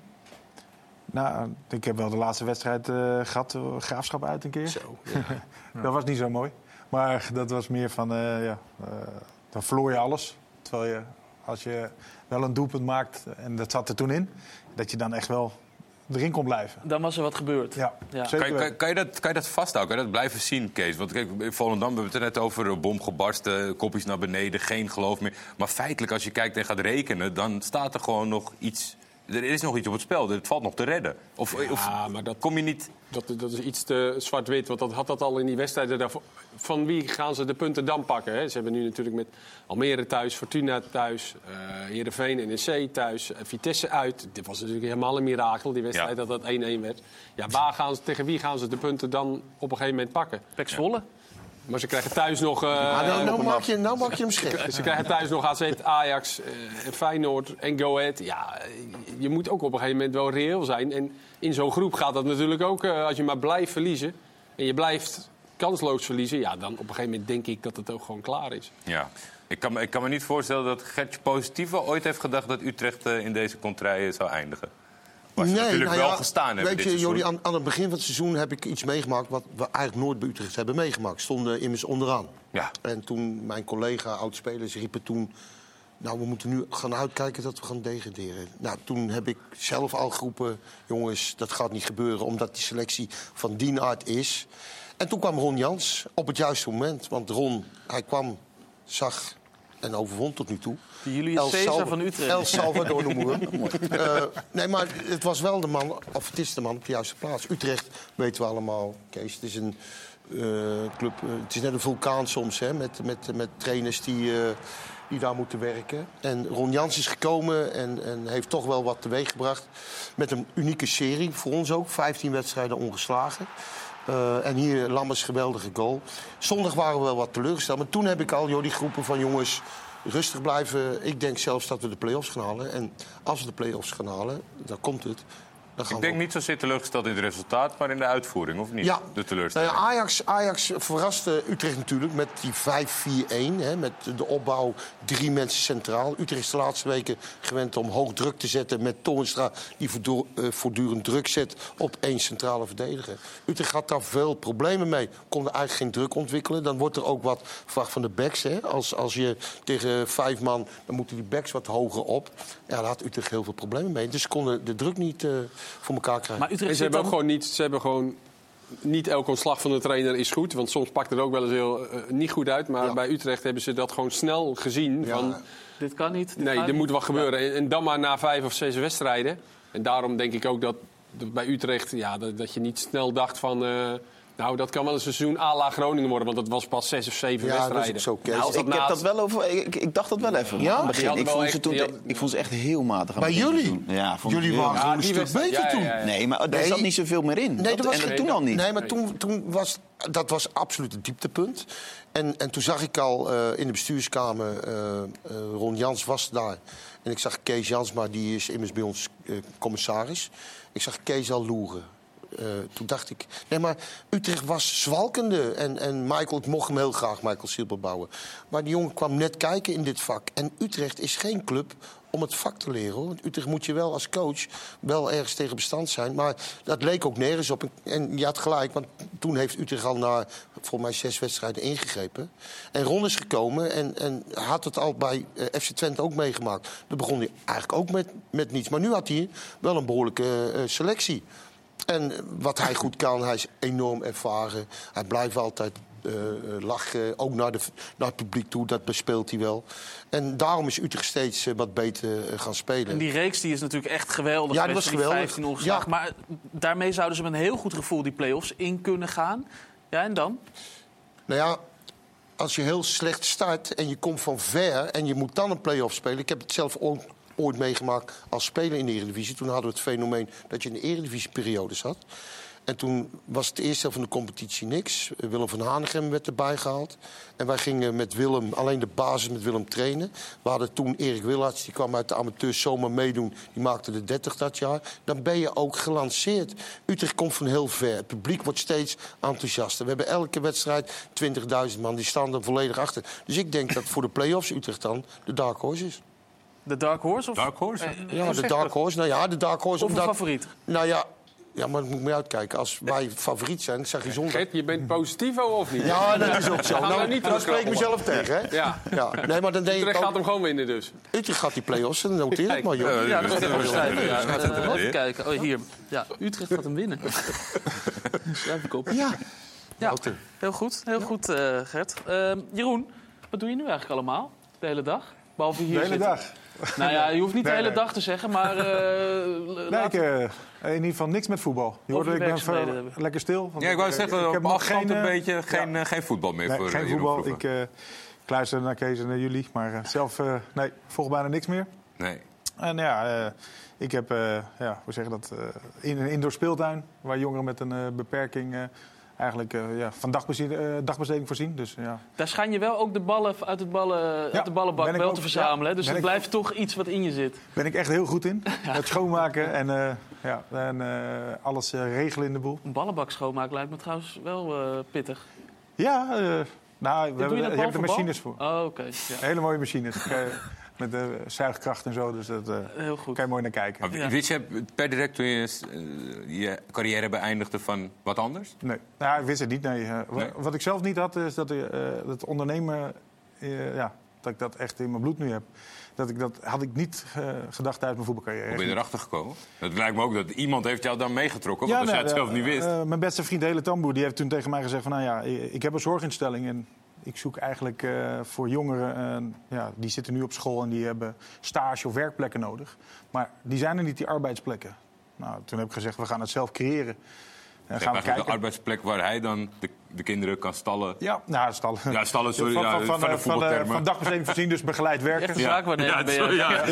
Nou, ik heb wel de laatste wedstrijd uh, gehad, uh, Graafschap uit een keer. Zo, ja. Dat was niet zo mooi. Maar dat was meer van, uh, ja, uh, dan verloor je alles. Terwijl je, als je wel een doelpunt maakt, en dat zat er toen in, dat je dan echt wel erin kon blijven. Dan was er wat gebeurd. Ja, ja. Kan, je, kan, kan, je dat, kan je dat vasthouden? Kan je dat blijven zien, Kees? Want kijk, in Volendam, we hebben het er net over, een bom gebarsten, kopjes naar beneden, geen geloof meer. Maar feitelijk, als je kijkt en gaat rekenen, dan staat er gewoon nog iets... Er is nog iets op het spel, het valt nog te redden. Of, ja, of maar dat, kom je niet... Dat, dat is iets te zwart-wit, want dat had dat al in die wedstrijden daarvoor. Van wie gaan ze de punten dan pakken? Hè? Ze hebben nu natuurlijk met Almere thuis, Fortuna thuis, uh, Heerenveen, N E C thuis, uh, Vitesse uit. Dit was natuurlijk helemaal een mirakel, die wedstrijd, ja. dat dat één-één werd. Ja, waar gaan ze, tegen wie gaan ze de punten dan op een gegeven moment pakken? Pek Zwolle. Maar ze krijgen thuis nog... Uh, ah, nou, nou, maak je, nou maak je hem scherp. Ze krijgen thuis nog A Z, Ajax, uh, Feyenoord en Go Ahead. Ja, je moet ook op een gegeven moment wel reëel zijn. En in zo'n groep gaat dat natuurlijk ook. Uh, als je maar blijft verliezen en je blijft kansloos verliezen... ja, dan op een gegeven moment denk ik dat het ook gewoon klaar is. Ja. Ik kan, ik kan me niet voorstellen dat Gertje Positieve ooit heeft gedacht... dat Utrecht uh, in deze contraille zou eindigen. Waar ze nee, natuurlijk nou wel ja, gestaan hebben weet dit je, Jordi, aan, aan het begin van het seizoen heb ik iets meegemaakt... wat we eigenlijk nooit bij Utrecht hebben meegemaakt. Stonden immers onderaan. Ja. En toen mijn collega, oud-spelers, riepen toen... nou, we moeten nu gaan uitkijken dat we gaan degraderen. Nou, toen heb ik zelf al geroepen... jongens, dat gaat niet gebeuren, omdat die selectie van die aard is. En toen kwam Ron Jans op het juiste moment. Want Ron, hij kwam, zag en overwon tot nu toe. Die Julius Caesar van Utrecht. El Salvador noemen we hem. uh, nee, maar het was wel de man, of het is de man op de juiste plaats. Utrecht weten we allemaal, Kees. Het is een uh, club, uh, het is net een vulkaan soms, hè, met, met, met trainers die, uh, die daar moeten werken. En Ron Jans is gekomen en, en heeft toch wel wat teweeggebracht. Met een unieke serie, voor ons ook. vijftien wedstrijden ongeslagen. Uh, en hier Lammers geweldige goal. Zondag waren we wel wat teleurgesteld. Maar toen heb ik al joh, die groepen van jongens rustig blijven. Ik denk zelfs dat we de play-offs gaan halen. En als we de play-offs gaan halen, dan komt het. Dan gaan ik denk we... niet zozeer teleurgesteld in het resultaat, maar in de uitvoering, of niet? Ja. De teleurstelling. Nou ja, Ajax, Ajax verraste Utrecht natuurlijk met die vijf vier een. Hè, met de opbouw drie mensen centraal. Utrecht is de laatste weken gewend om hoog druk te zetten met Toornstra, die voortdurend druk zet op één centrale verdediger. Utrecht had daar veel problemen mee. Konden eigenlijk geen druk ontwikkelen. Dan wordt er ook wat verwacht van de backs. Hè. Als, als je tegen vijf man, dan moeten die backs wat hoger op. Ja, daar had Utrecht heel veel problemen mee. Dus ze konden de druk niet... Uh, voor elkaar krijgen. Maar Utrecht en ze hebben dan... ook gewoon niet, ze hebben gewoon niet elk ontslag van de trainer is goed, want soms pakt het ook wel eens heel uh, niet goed uit. Maar ja. bij Utrecht hebben ze dat gewoon snel gezien. Ja. Van, dit kan niet. Dit nee, er niet. moet wat gebeuren. Ja. En, en dan maar na vijf of zes wedstrijden. En daarom denk ik ook dat, dat bij Utrecht ja, dat, dat je niet snel dacht van. Uh, Nou, dat kan wel een seizoen à la Groningen worden, want dat was pas zes of zeven ja, wedstrijden. Dat is ook zo, nou, ik, na... heb dat wel over, ik, ik dacht dat wel even. Ja? In het begin. Ik, vond echt, ze toen, ja. ik vond ze echt heel matig. Bij jullie? Ja, jullie waren gewoon ja, een stuk beter ja, toen. Ja, ja, ja. Nee, maar er nee. zat niet zoveel meer in. Nee, dat was, en nee, toen dat, al niet. Nee, maar toen, toen was dat was absoluut het dieptepunt. En, en toen zag ik al uh, in de bestuurskamer, uh, uh, Ron Jans was daar. En ik zag Kees Jansma, die is immers bij ons uh, commissaris. Ik zag Kees al loeren. Uh, toen dacht ik... Nee, maar Utrecht was zwalkende. En, en Michael, ik mocht hem heel graag, Michael Silberbouwer. Maar die jongen kwam net kijken in dit vak. En Utrecht is geen club om het vak te leren, hoor. Want Utrecht moet je wel als coach wel ergens tegen bestand zijn. Maar dat leek ook nergens op. En je had gelijk, want toen heeft Utrecht al na volgens mij zes wedstrijden ingegrepen. En Ron is gekomen en, en had het al bij uh, F C Twente ook meegemaakt. Dan begon hij eigenlijk ook met, met niets. Maar nu had hij wel een behoorlijke uh, selectie. En wat hij goed kan, hij is enorm ervaren. Hij blijft altijd uh, lachen, ook naar, de, naar het publiek toe. Dat bespeelt hij wel. En daarom is Utrecht steeds uh, wat beter uh, gaan spelen. En die reeks die is natuurlijk echt geweldig. Ja, dat was geweldig. vijftien ongeslagen. Ja. Maar daarmee zouden ze met een heel goed gevoel die play-offs in kunnen gaan. Ja, en dan? Nou ja, als je heel slecht start en je komt van ver en je moet dan een play-off spelen. Ik heb het zelf ook ooit meegemaakt als speler in de Eredivisie. Toen hadden we het fenomeen dat je in de Eredivisie-periode zat. En toen was het eerste van de competitie niks. Willem van Hanegem werd erbij gehaald. En wij gingen met Willem, alleen de basis met Willem trainen. We hadden toen Erik Willards, die kwam uit de amateurs zomaar meedoen. Die maakte de dertig dat jaar. Dan ben je ook gelanceerd. Utrecht komt van heel ver. Het publiek wordt steeds enthousiaster. We hebben elke wedstrijd twintigduizend man. Die staan er volledig achter. Dus ik denk dat voor de play-offs Utrecht dan de dark horse is. De Dark Horse? Of? Dark Horse? Uh, ja, de Dark Horse. Nou ja, de Dark Horse. Of een omdat, favoriet? Nou ja, ja, maar dat moet ik mee uitkijken. Als wij favoriet zijn, zeg je zondag... Gert, je bent positivo of niet? Ja, dat is ook zo. Nou, nou, niet nou spreek ik mezelf tegen, hè? Ja. ja. Nee, maar dan denk Utrecht ik ook... gaat hem gewoon winnen dus. Utrecht gaat die play-offs, dan noteer het maar, joh. Ja, dat is even schrijven. Ja, uh, even kijken. Oh, hier. Ja, Utrecht gaat hem winnen. Schrijf ik op. Ja. Ja, heel goed. Heel goed, uh, Gert. Uh, Jeroen, wat doe je nu eigenlijk allemaal? De hele dag? Behalve hier De hele zitten. dag? Nou ja, je hoeft niet nee, de hele nee. dag te zeggen, maar... Uh, nee, ik, uh, in ieder geval niks met voetbal. Je hoorde, ik ben veel, lekker stil. Ja, ik wou zeggen, ik op heb afstand geen, een beetje geen, ja. uh, geen voetbal meer nee, voor geen Jeroen voetbal. Vroeger. Ik, uh, ik luister naar Kees en naar jullie, maar uh, zelf uh, nee, volg bijna niks meer. Nee. En ja, uh, ik heb, uh, ja, hoe zeg je dat, uh, in een indoor speeltuin... waar jongeren met een uh, beperking... Uh, eigenlijk uh, ja, van dagbesteding, uh, dagbesteding voorzien. Dus, ja. Daar schijn je wel ook de ballen uit, het ballen, ja, uit de ballenbak wel ook, te verzamelen. Ja, dus er blijft toch iets wat in je zit. Ben ik echt heel goed in. Ja. Het schoonmaken en, uh, ja, en uh, alles uh, regelen in de boel. Een ballenbak schoonmaken lijkt me trouwens wel uh, pittig. Ja, uh, nou, we hebben, je, je hebt er machines voor. Oh, oké. Okay. Ja. Hele mooie machines. Met de zuigkracht en zo, dus dat uh, heel goed. Kan je mooi naar kijken. Maar, ja. Wist je per direct toen je uh, je carrière beëindigde van wat anders? Nee, nou, ik wist het niet. Nee. Uh, nee. Wat ik zelf niet had, is dat uh, het ondernemen, uh, ja, dat ik dat echt in mijn bloed nu heb. Dat ik dat had ik niet uh, gedacht uit mijn voetbalcarrière. Hoe ben je erachter gekomen? Het lijkt me ook dat iemand heeft jou dan meegetrokken, ja, want als nee, jij het zelf uh, niet wist. Uh, mijn beste vriend Hele Tamboer, die heeft toen tegen mij gezegd van, nou ja, ik heb een zorginstelling en ik zoek eigenlijk uh, voor jongeren, uh, ja, die zitten nu op school en die hebben stage of werkplekken nodig. Maar die zijn er niet, die arbeidsplekken. Nou, toen heb ik gezegd, we gaan het zelf creëren. En gaan we kijken. De arbeidsplek waar hij dan de, de kinderen kan stallen. Ja, nou, stallen. Ja, stallen, sorry. Van, ja, van, van, van de voetbaltermen. Van, van dagbesteding voorzien, dus begeleid werken. Echt zaak wanneer ja, ben sorry, ja.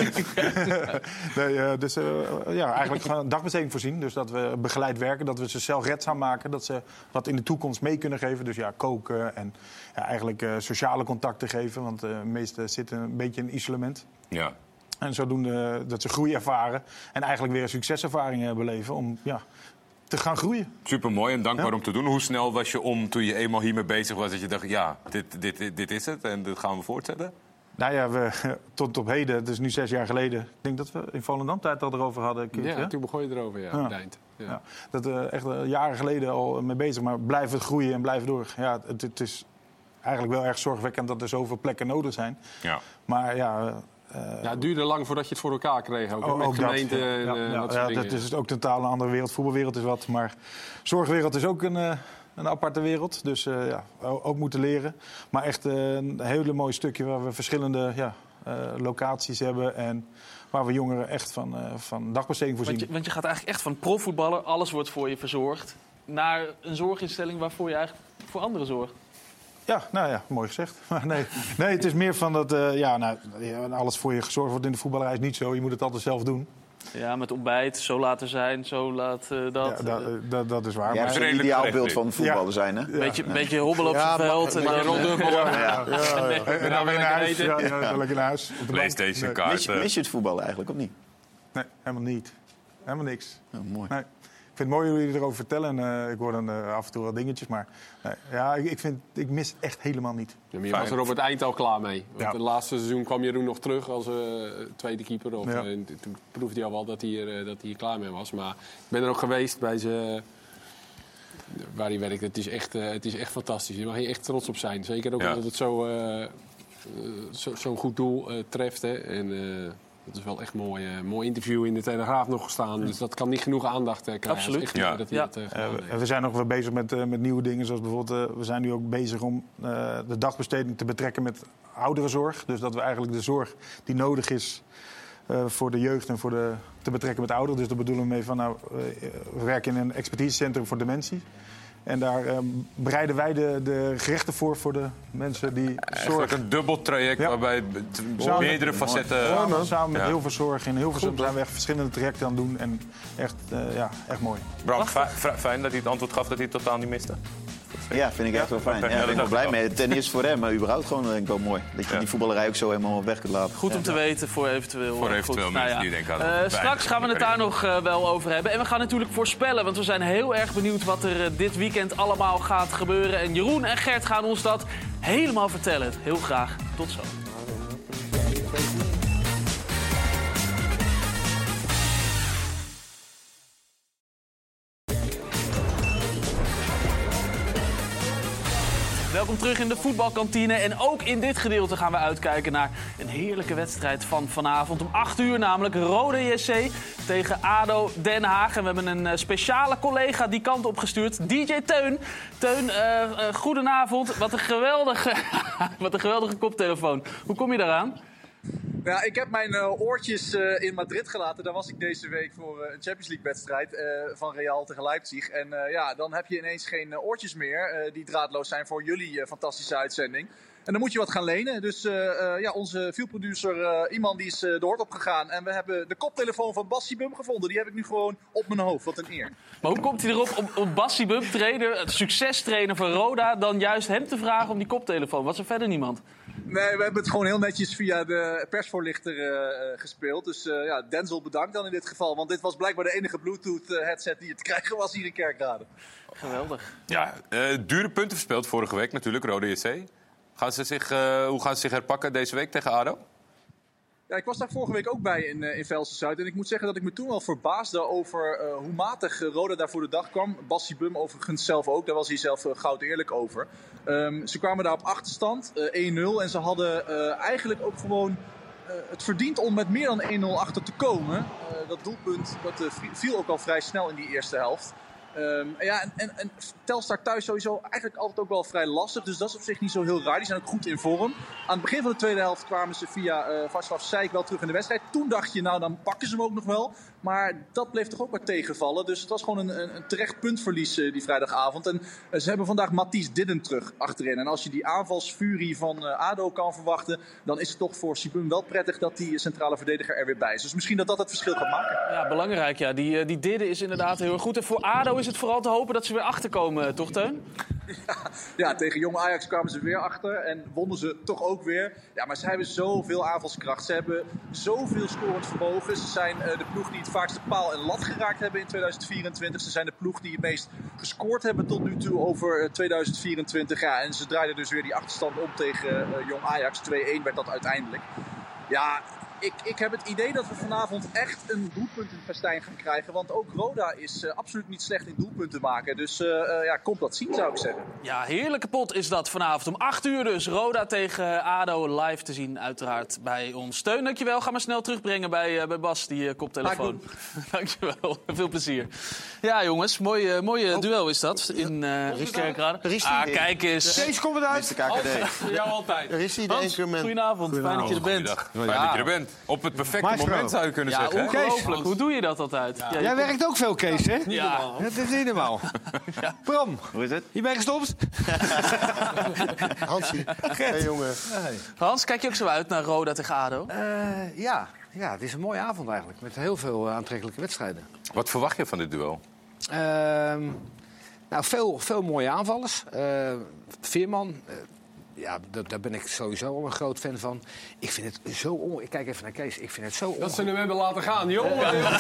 nee, uh, dus uh, ja, eigenlijk gewoon dagbesteding voorzien. Dus dat we begeleid werken, dat we ze zelfredzaam maken. Dat ze wat in de toekomst mee kunnen geven. Dus ja, koken en ja, eigenlijk uh, sociale contacten geven. Want uh, de meesten zitten een beetje in isolement. Ja. En zodoende dat ze groei ervaren. En eigenlijk weer een succeservaring beleven om... Ja, te gaan groeien. Supermooi en dankbaar ja. om te doen. Hoe snel was je om toen je eenmaal hiermee bezig was... dat je dacht, ja, dit, dit, dit, dit is het en dit gaan we voortzetten? Nou ja, we, tot op heden, het is nu zes jaar geleden... ik denk dat we in Volendam tijd al erover hadden. Kind, ja, ja, toen begon je erover, ja, ja. het eind. Ja. Ja. Dat we uh, echt uh, jaren geleden al mee bezig, maar blijven groeien en blijven door. Ja, het, het is eigenlijk wel erg zorgwekkend dat er zoveel plekken nodig zijn. Ja. Maar ja... Uh, ja, het duurde lang voordat je het voor elkaar kreeg. Ook, oh, met ook gemeenten dat, en ja, uh, ja, dat ja, soort dingen. Dat is ook totaal een andere wereld. Voetbalwereld is wat, maar zorgwereld is ook een, uh, een aparte wereld. Dus uh, ja, ook moeten leren. Maar echt uh, een hele mooi stukje waar we verschillende ja, uh, locaties hebben. En waar we jongeren echt van, uh, van dagbesteding voorzien. Want je, want je gaat eigenlijk echt van profvoetballer, alles wordt voor je verzorgd... naar een zorginstelling waarvoor je eigenlijk voor anderen zorgt. Ja, nou ja, mooi gezegd. Maar nee, nee, het is meer van dat uh, ja, nou, alles voor je gezorgd wordt in de voetballerij is niet zo. Je moet het altijd zelf doen. Ja, met ontbijt, zo laten zijn, zo laat uh, dat. Ja, dat, dat, dat is waar. Ja, maar het is een ideaal beeld van voetballen ja. zijn, hè? Ja. Beetje, ja. beetje hobbelen op ja, het veld. Maar, en dan ronddubbelen. Ja, ja, ja, ja, ja. En dan weer naar huis. Ja, ja, dan lekker naar huis. Op de PlayStation nee. kaarten. Mis, je, mis je het voetballen eigenlijk, of niet? Nee, helemaal niet. Helemaal niks. Oh, mooi. Nee. Ik vind het mooi hoe jullie erover vertellen. Uh, ik hoor dan uh, af en toe wat dingetjes. Maar nee, ja, ik, ik, vind, ik mis het echt helemaal niet. Ja, maar je was er op het eind al klaar mee. Want Ja. het laatste seizoen kwam Jeroen nog terug als uh, tweede keeper. Of, Ja. uh, toen proefde hij al wel dat hij, er, uh, dat hij er klaar mee was. Maar ik ben er ook geweest bij ze, waar hij werkt. Het is echt, uh, het is echt fantastisch. Daar mag je echt trots op zijn. Zeker ook Ja. omdat het zo, uh, uh, zo, zo'n goed doel uh, treft. Hè. En, uh, dat is wel echt mooi. Uh, mooi interview in de Telegraaf nog gestaan. Dus dat kan niet genoeg aandacht uh, krijgen. Absoluut. Echt, Ja. uh, dat hij Ja. dat, uh, Uh, gedaan we, heeft. we zijn ook wel bezig met, uh, met nieuwe dingen. Zoals bijvoorbeeld, uh, we zijn nu ook bezig om uh, de dagbesteding te betrekken met ouderenzorg. Dus dat we eigenlijk de zorg die nodig is uh, voor de jeugd en voor de, te betrekken met ouderen. Dus daar bedoelen we mee van, nou, uh, we werken in een expertisecentrum voor dementie. En daar uh, bereiden wij de, de gerechten voor voor de mensen die Eigenlijk zorg... een dubbel traject Ja. waarbij t- meerdere facetten... Samen, samen met Ja. Hilverzorg. In Hilversum zijn we echt verschillende trajecten aan het doen. En echt, uh, ja, echt mooi. Bram, fi- fi- fijn dat hij het antwoord gaf dat hij het totaal niet miste. Ja, vind ik echt wel fijn. Ja, daar ben ik wel blij mee. Ten eerste voor hem, maar überhaupt gewoon denk ik wel mooi. Dat je Ja. die voetballerij ook zo helemaal weg kunt laten. Goed om te weten voor eventueel... Voor uh, eventueel goed, mensen nou ja. die denken aan Uh, een straks gaan we het daar nog uh, wel over hebben. En we gaan natuurlijk voorspellen, want we zijn heel erg benieuwd wat er uh, dit weekend allemaal gaat gebeuren. En Jeroen en Gert gaan ons dat helemaal vertellen. Heel graag. Tot zo. Welkom terug in de voetbalkantine. En ook in dit gedeelte gaan we uitkijken naar een heerlijke wedstrijd van vanavond. Om acht uur namelijk Roda J C tegen ADO Den Haag. En we hebben een speciale collega die kant opgestuurd. D J Teun. Teun, uh, uh, goedenavond. Wat een geweldige, wat een geweldige koptelefoon. Hoe kom je daaraan? Ja, ik heb mijn uh, oortjes uh, in Madrid gelaten. Daar was ik deze week voor uh, een Champions League wedstrijd uh, van Real tegen Leipzig. En uh, ja, dan heb je ineens geen uh, oortjes meer uh, die draadloos zijn voor jullie uh, fantastische uitzending. En dan moet je wat gaan lenen. Dus uh, uh, ja, onze vielproducer uh, Iman die is uh, de hoort opgegaan. En we hebben de koptelefoon van Bassie Bum gevonden. Die heb ik nu gewoon op mijn hoofd. Wat een eer. Maar hoe komt hij erop om, om Bassie Bum, trainer, het succestrainer van Roda, dan juist hem te vragen om die koptelefoon? Was er verder niemand? Nee, we hebben het gewoon heel netjes via de persvoorlichter uh, gespeeld. Dus uh, ja, Denzel bedankt dan in dit geval. Want dit was blijkbaar de enige Bluetooth uh, headset die je te krijgen was hier in Kerkrade. Geweldig. Ja, uh, dure punten verspeeld vorige week natuurlijk, Roda J C. Gaan ze zich, uh, hoe gaan ze zich herpakken deze week tegen ADO? Ja, ik was daar vorige week ook bij in, uh, in Velsen-Zuid. En ik moet zeggen dat ik me toen al verbaasde over uh, hoe matig uh, Roda daar voor de dag kwam. Bassie Bum overigens zelf ook, daar was hij zelf uh, goud eerlijk over. Um, ze kwamen daar op achterstand, uh, één nul. En ze hadden uh, eigenlijk ook gewoon uh, het verdiend om met meer dan één nul achter te komen. Uh, dat doelpunt dat, uh, viel ook al vrij snel in die eerste helft. Um, ja, en, en, en Telstar thuis sowieso eigenlijk altijd ook wel vrij lastig. Dus dat is op zich niet zo heel raar. Die zijn ook goed in vorm. Aan het begin van de tweede helft kwamen ze via uh, Václav Sijk wel terug in de wedstrijd. Toen dacht je, nou dan pakken ze hem ook nog wel. Maar dat bleef toch ook maar tegenvallen. Dus het was gewoon een, een, een terecht puntverlies uh, die vrijdagavond. En uh, ze hebben vandaag Matthijs Didden terug achterin. En als je die aanvalsfurie van uh, ADO kan verwachten, dan is het toch voor Sibum wel prettig dat die centrale verdediger er weer bij is. Dus misschien dat dat het verschil gaat maken. Ja, belangrijk. Ja. Die, die Didden is inderdaad heel erg goed. En voor ADO is het vooral te hopen dat ze weer achterkomen, toch Teun? Ja, ja, tegen Jong Ajax kwamen ze weer achter en wonnen ze toch ook weer. Ja, maar ze hebben zoveel aanvalskracht. Ze hebben zoveel scorend vermogen. Ze zijn uh, de ploeg die het vaakste paal en lat geraakt hebben in tweeduizend vierentwintig. Ze zijn de ploeg die het meest gescoord hebben tot nu toe over uh, tweeduizend vierentwintig. Ja, en ze draaiden dus weer die achterstand om tegen uh, Jong Ajax. twee-één werd dat uiteindelijk. Ja, ik, ik heb het idee dat we vanavond echt een doelpuntenfestijn gaan krijgen. Want ook Roda is uh, absoluut niet slecht in doelpunten maken. Dus uh, uh, ja, komt dat zien, zou ik zeggen. Ja, heerlijke pot is dat vanavond. Om acht uur dus. Roda tegen ADO live te zien uiteraard bij ons. Steun, dankjewel. Ga maar snel terugbrengen bij, uh, bij Bas, die uh, koptelefoon. Dankjewel. Veel plezier. Ja, jongens. Mooi, uh, mooi uh, duel is dat in uh, Kerkrade. Ah, kijk eens. Kees, kom eruit. De K K D. Ja, altijd. Er is hij, de Hans, Anchorman. goedenavond. Fijn dat je er bent. Fijn dat je er bent. Op het perfecte Maestro. moment zou je kunnen Ja, zeggen. hè? ongelooflijk. Hoe doe je dat altijd? Ja, je Jij komt- werkt ook veel, Kees, hè? Ja. Dat is niet normaal. Ja. Bram, Hoe is het? je bent gestopt? Hansie. Hey, jongen. Hans, kijk je ook zo uit naar Roda tegen ADO? Eh, ja. ja, het is een mooie avond eigenlijk. Met heel veel uh, aantrekkelijke wedstrijden. Wat verwacht je van dit duel? Ehm, nou, veel, veel mooie aanvallers. Uh, Veerman, uh, ja, d- daar ben ik sowieso al een groot fan van. Ik vind het zo... On- ik kijk even naar Kees. Ik vind het zo... Dat onge- ze hem hebben laten gaan, joh.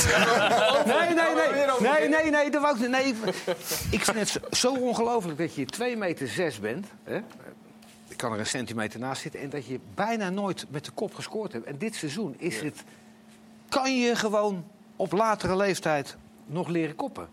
Nee, nee, nee. Nee, nee, nee. Dat wou ik, nee. Ik vind het zo, zo ongelooflijk dat je twee meter zes bent. Hè? Ik kan er een centimeter naast zitten. En dat je bijna nooit met de kop gescoord hebt. En dit seizoen is het... Kan je gewoon op latere leeftijd nog leren koppen?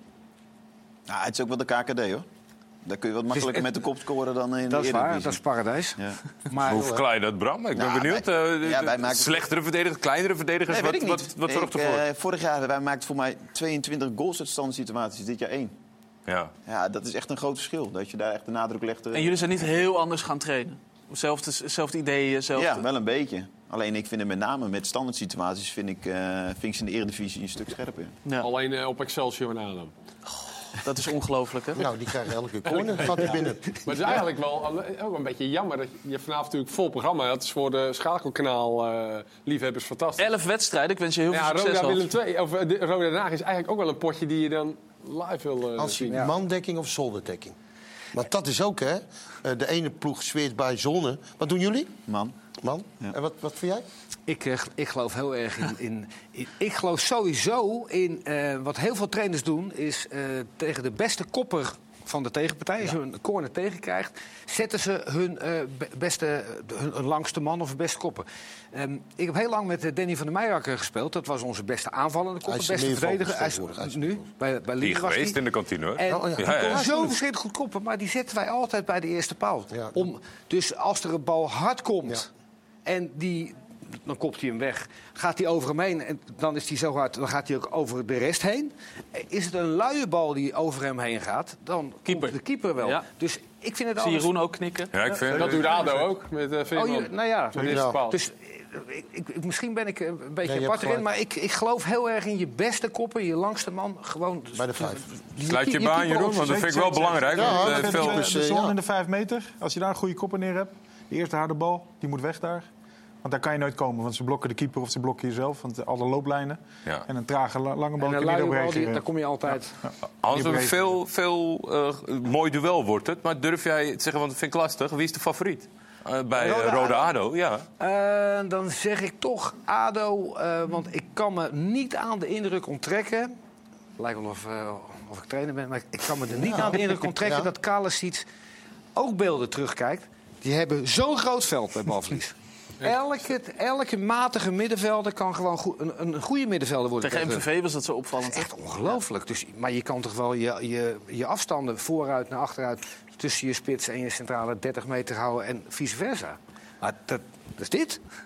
Nou, het is ook wel de K K D, hoor. Daar kun je wat makkelijker met de kop scoren dan in de Dat is waar, Eredivisie. dat is paradijs. Ja. Maar Hoe verklaar je dat, Bram? Ik ben Nou, benieuwd. wij- Uh, de- ja, wij de maken- slechtere verdedigers, kleinere verdedigers. Nee, weet wat, ik niet. wat, wat zorgt Ik, ervoor? eh, vorig jaar, wij maakten voor mij tweeëntwintig goals uit standaard situaties. Dit jaar één. Ja. Ja, dat is echt een groot verschil. Dat je daar echt de nadruk legt. eh. En jullie zijn niet heel anders gaan trainen? Hetzelfde, hetzelfde idee, hetzelfde... Ja, wel een beetje. Alleen ik vind het met name met standaard situaties vind ik, uh, vind ik ze in de Eredivisie een stuk scherper. Ja. Alleen uh, op Excelsior en Adam. Dat is ongelooflijk, hè? Nou, die krijgen elke corner. Gaat hij binnen. Maar het is eigenlijk wel ook een beetje jammer dat je vanavond natuurlijk vol programma had. Het is voor de schakelkanaal-liefhebbers fantastisch. Elf wedstrijden, ik wens je heel veel Ja, succes. Roda Hans. Willem twee, of uh, de- Roda Den Haag is eigenlijk ook wel een potje die je dan live wil uh, Hansie, zien. mandekking of zolderdekking? Want dat is ook, hè. Uh, de ene ploeg zweert bij zone. Wat doen jullie? Man. Man. Ja. En wat, wat vind jij? Ik, eh, ik geloof heel erg in... in, in ik geloof sowieso in... eh, wat heel veel trainers doen, is eh, tegen de beste kopper van de tegenpartij, als je een corner tegenkrijgt, zetten ze hun uh, be- beste, hun, hun langste man of hun beste kopper. Um, ik heb heel lang met uh, Danny van der Meijakker gespeeld. Dat was onze beste aanvallende kopper, Hij is beste meervoudig verdediger. Hij is tegenwoordig. nu bij, bij Die Lille was geweest hij. in de kantine, hoor. En Oh, ja. die Ja, ja. kon zo verschrikkelijk goed koppen, maar die zetten wij altijd bij de eerste paal. Ja. Om, dus als er een bal hard komt en die, dan kopt hij hem weg, gaat hij over hem heen en dan is hij zo hard, dan gaat hij ook over de rest heen. Is het een luie bal die over hem heen gaat, dan Keeper. komt de keeper wel. Ja. Dus ik vind het Zie alles... Jeroen ook knikken? Ja, ik vind Dat doet ADO ook, met uh, Oh, Veerman. je, nou ja, Met de eerste paal. dus eh, ik, ik, misschien ben ik een beetje Nee, je hebt apart erin, gelijk. maar ik, ik geloof heel erg in je beste kopper, je langste man. Gewoon Bij de vijf. Sluit je baan, Jeroen, want dat vind ik wel belangrijk. Ja, want, dat eh, vind veel- ik ook. De Dus, zon ja. in de vijf meter, als je daar een goede kopper neer hebt. De eerste harde bal, die moet weg daar. Want daar kan je nooit komen, want ze blokken de keeper of ze blokken jezelf. Want alle looplijnen. Ja. En een trage, la- lange bal En kun een je niet luie op bal, die, reageren. daar kom je altijd... Hans, Die veel, veel uh, mooi duel wordt het. Maar durf jij te zeggen, want dat vind ik lastig. Wie is de favoriet? Uh, bij uh, Roda Roda ADO, ja. Uh, dan zeg ik toch ADO, uh, want ik kan me niet aan de indruk onttrekken. Lijkt wel of, uh, of ik trainer ben, maar ik kan me er niet Ja. aan de indruk onttrekken Ja. dat Kalasic ook beelden terugkijkt. Die hebben zo'n groot veld bij balverlies. Elke, elke matige middenvelder kan gewoon goed, een, een goede middenvelder worden. Tegen M V V was dat zo opvallend. Echt ongelooflijk. Dus, maar je kan toch wel je, je, je afstanden vooruit naar achteruit tussen je spits en je centrale dertig meter houden en vice versa. Maar dat, dat is dit.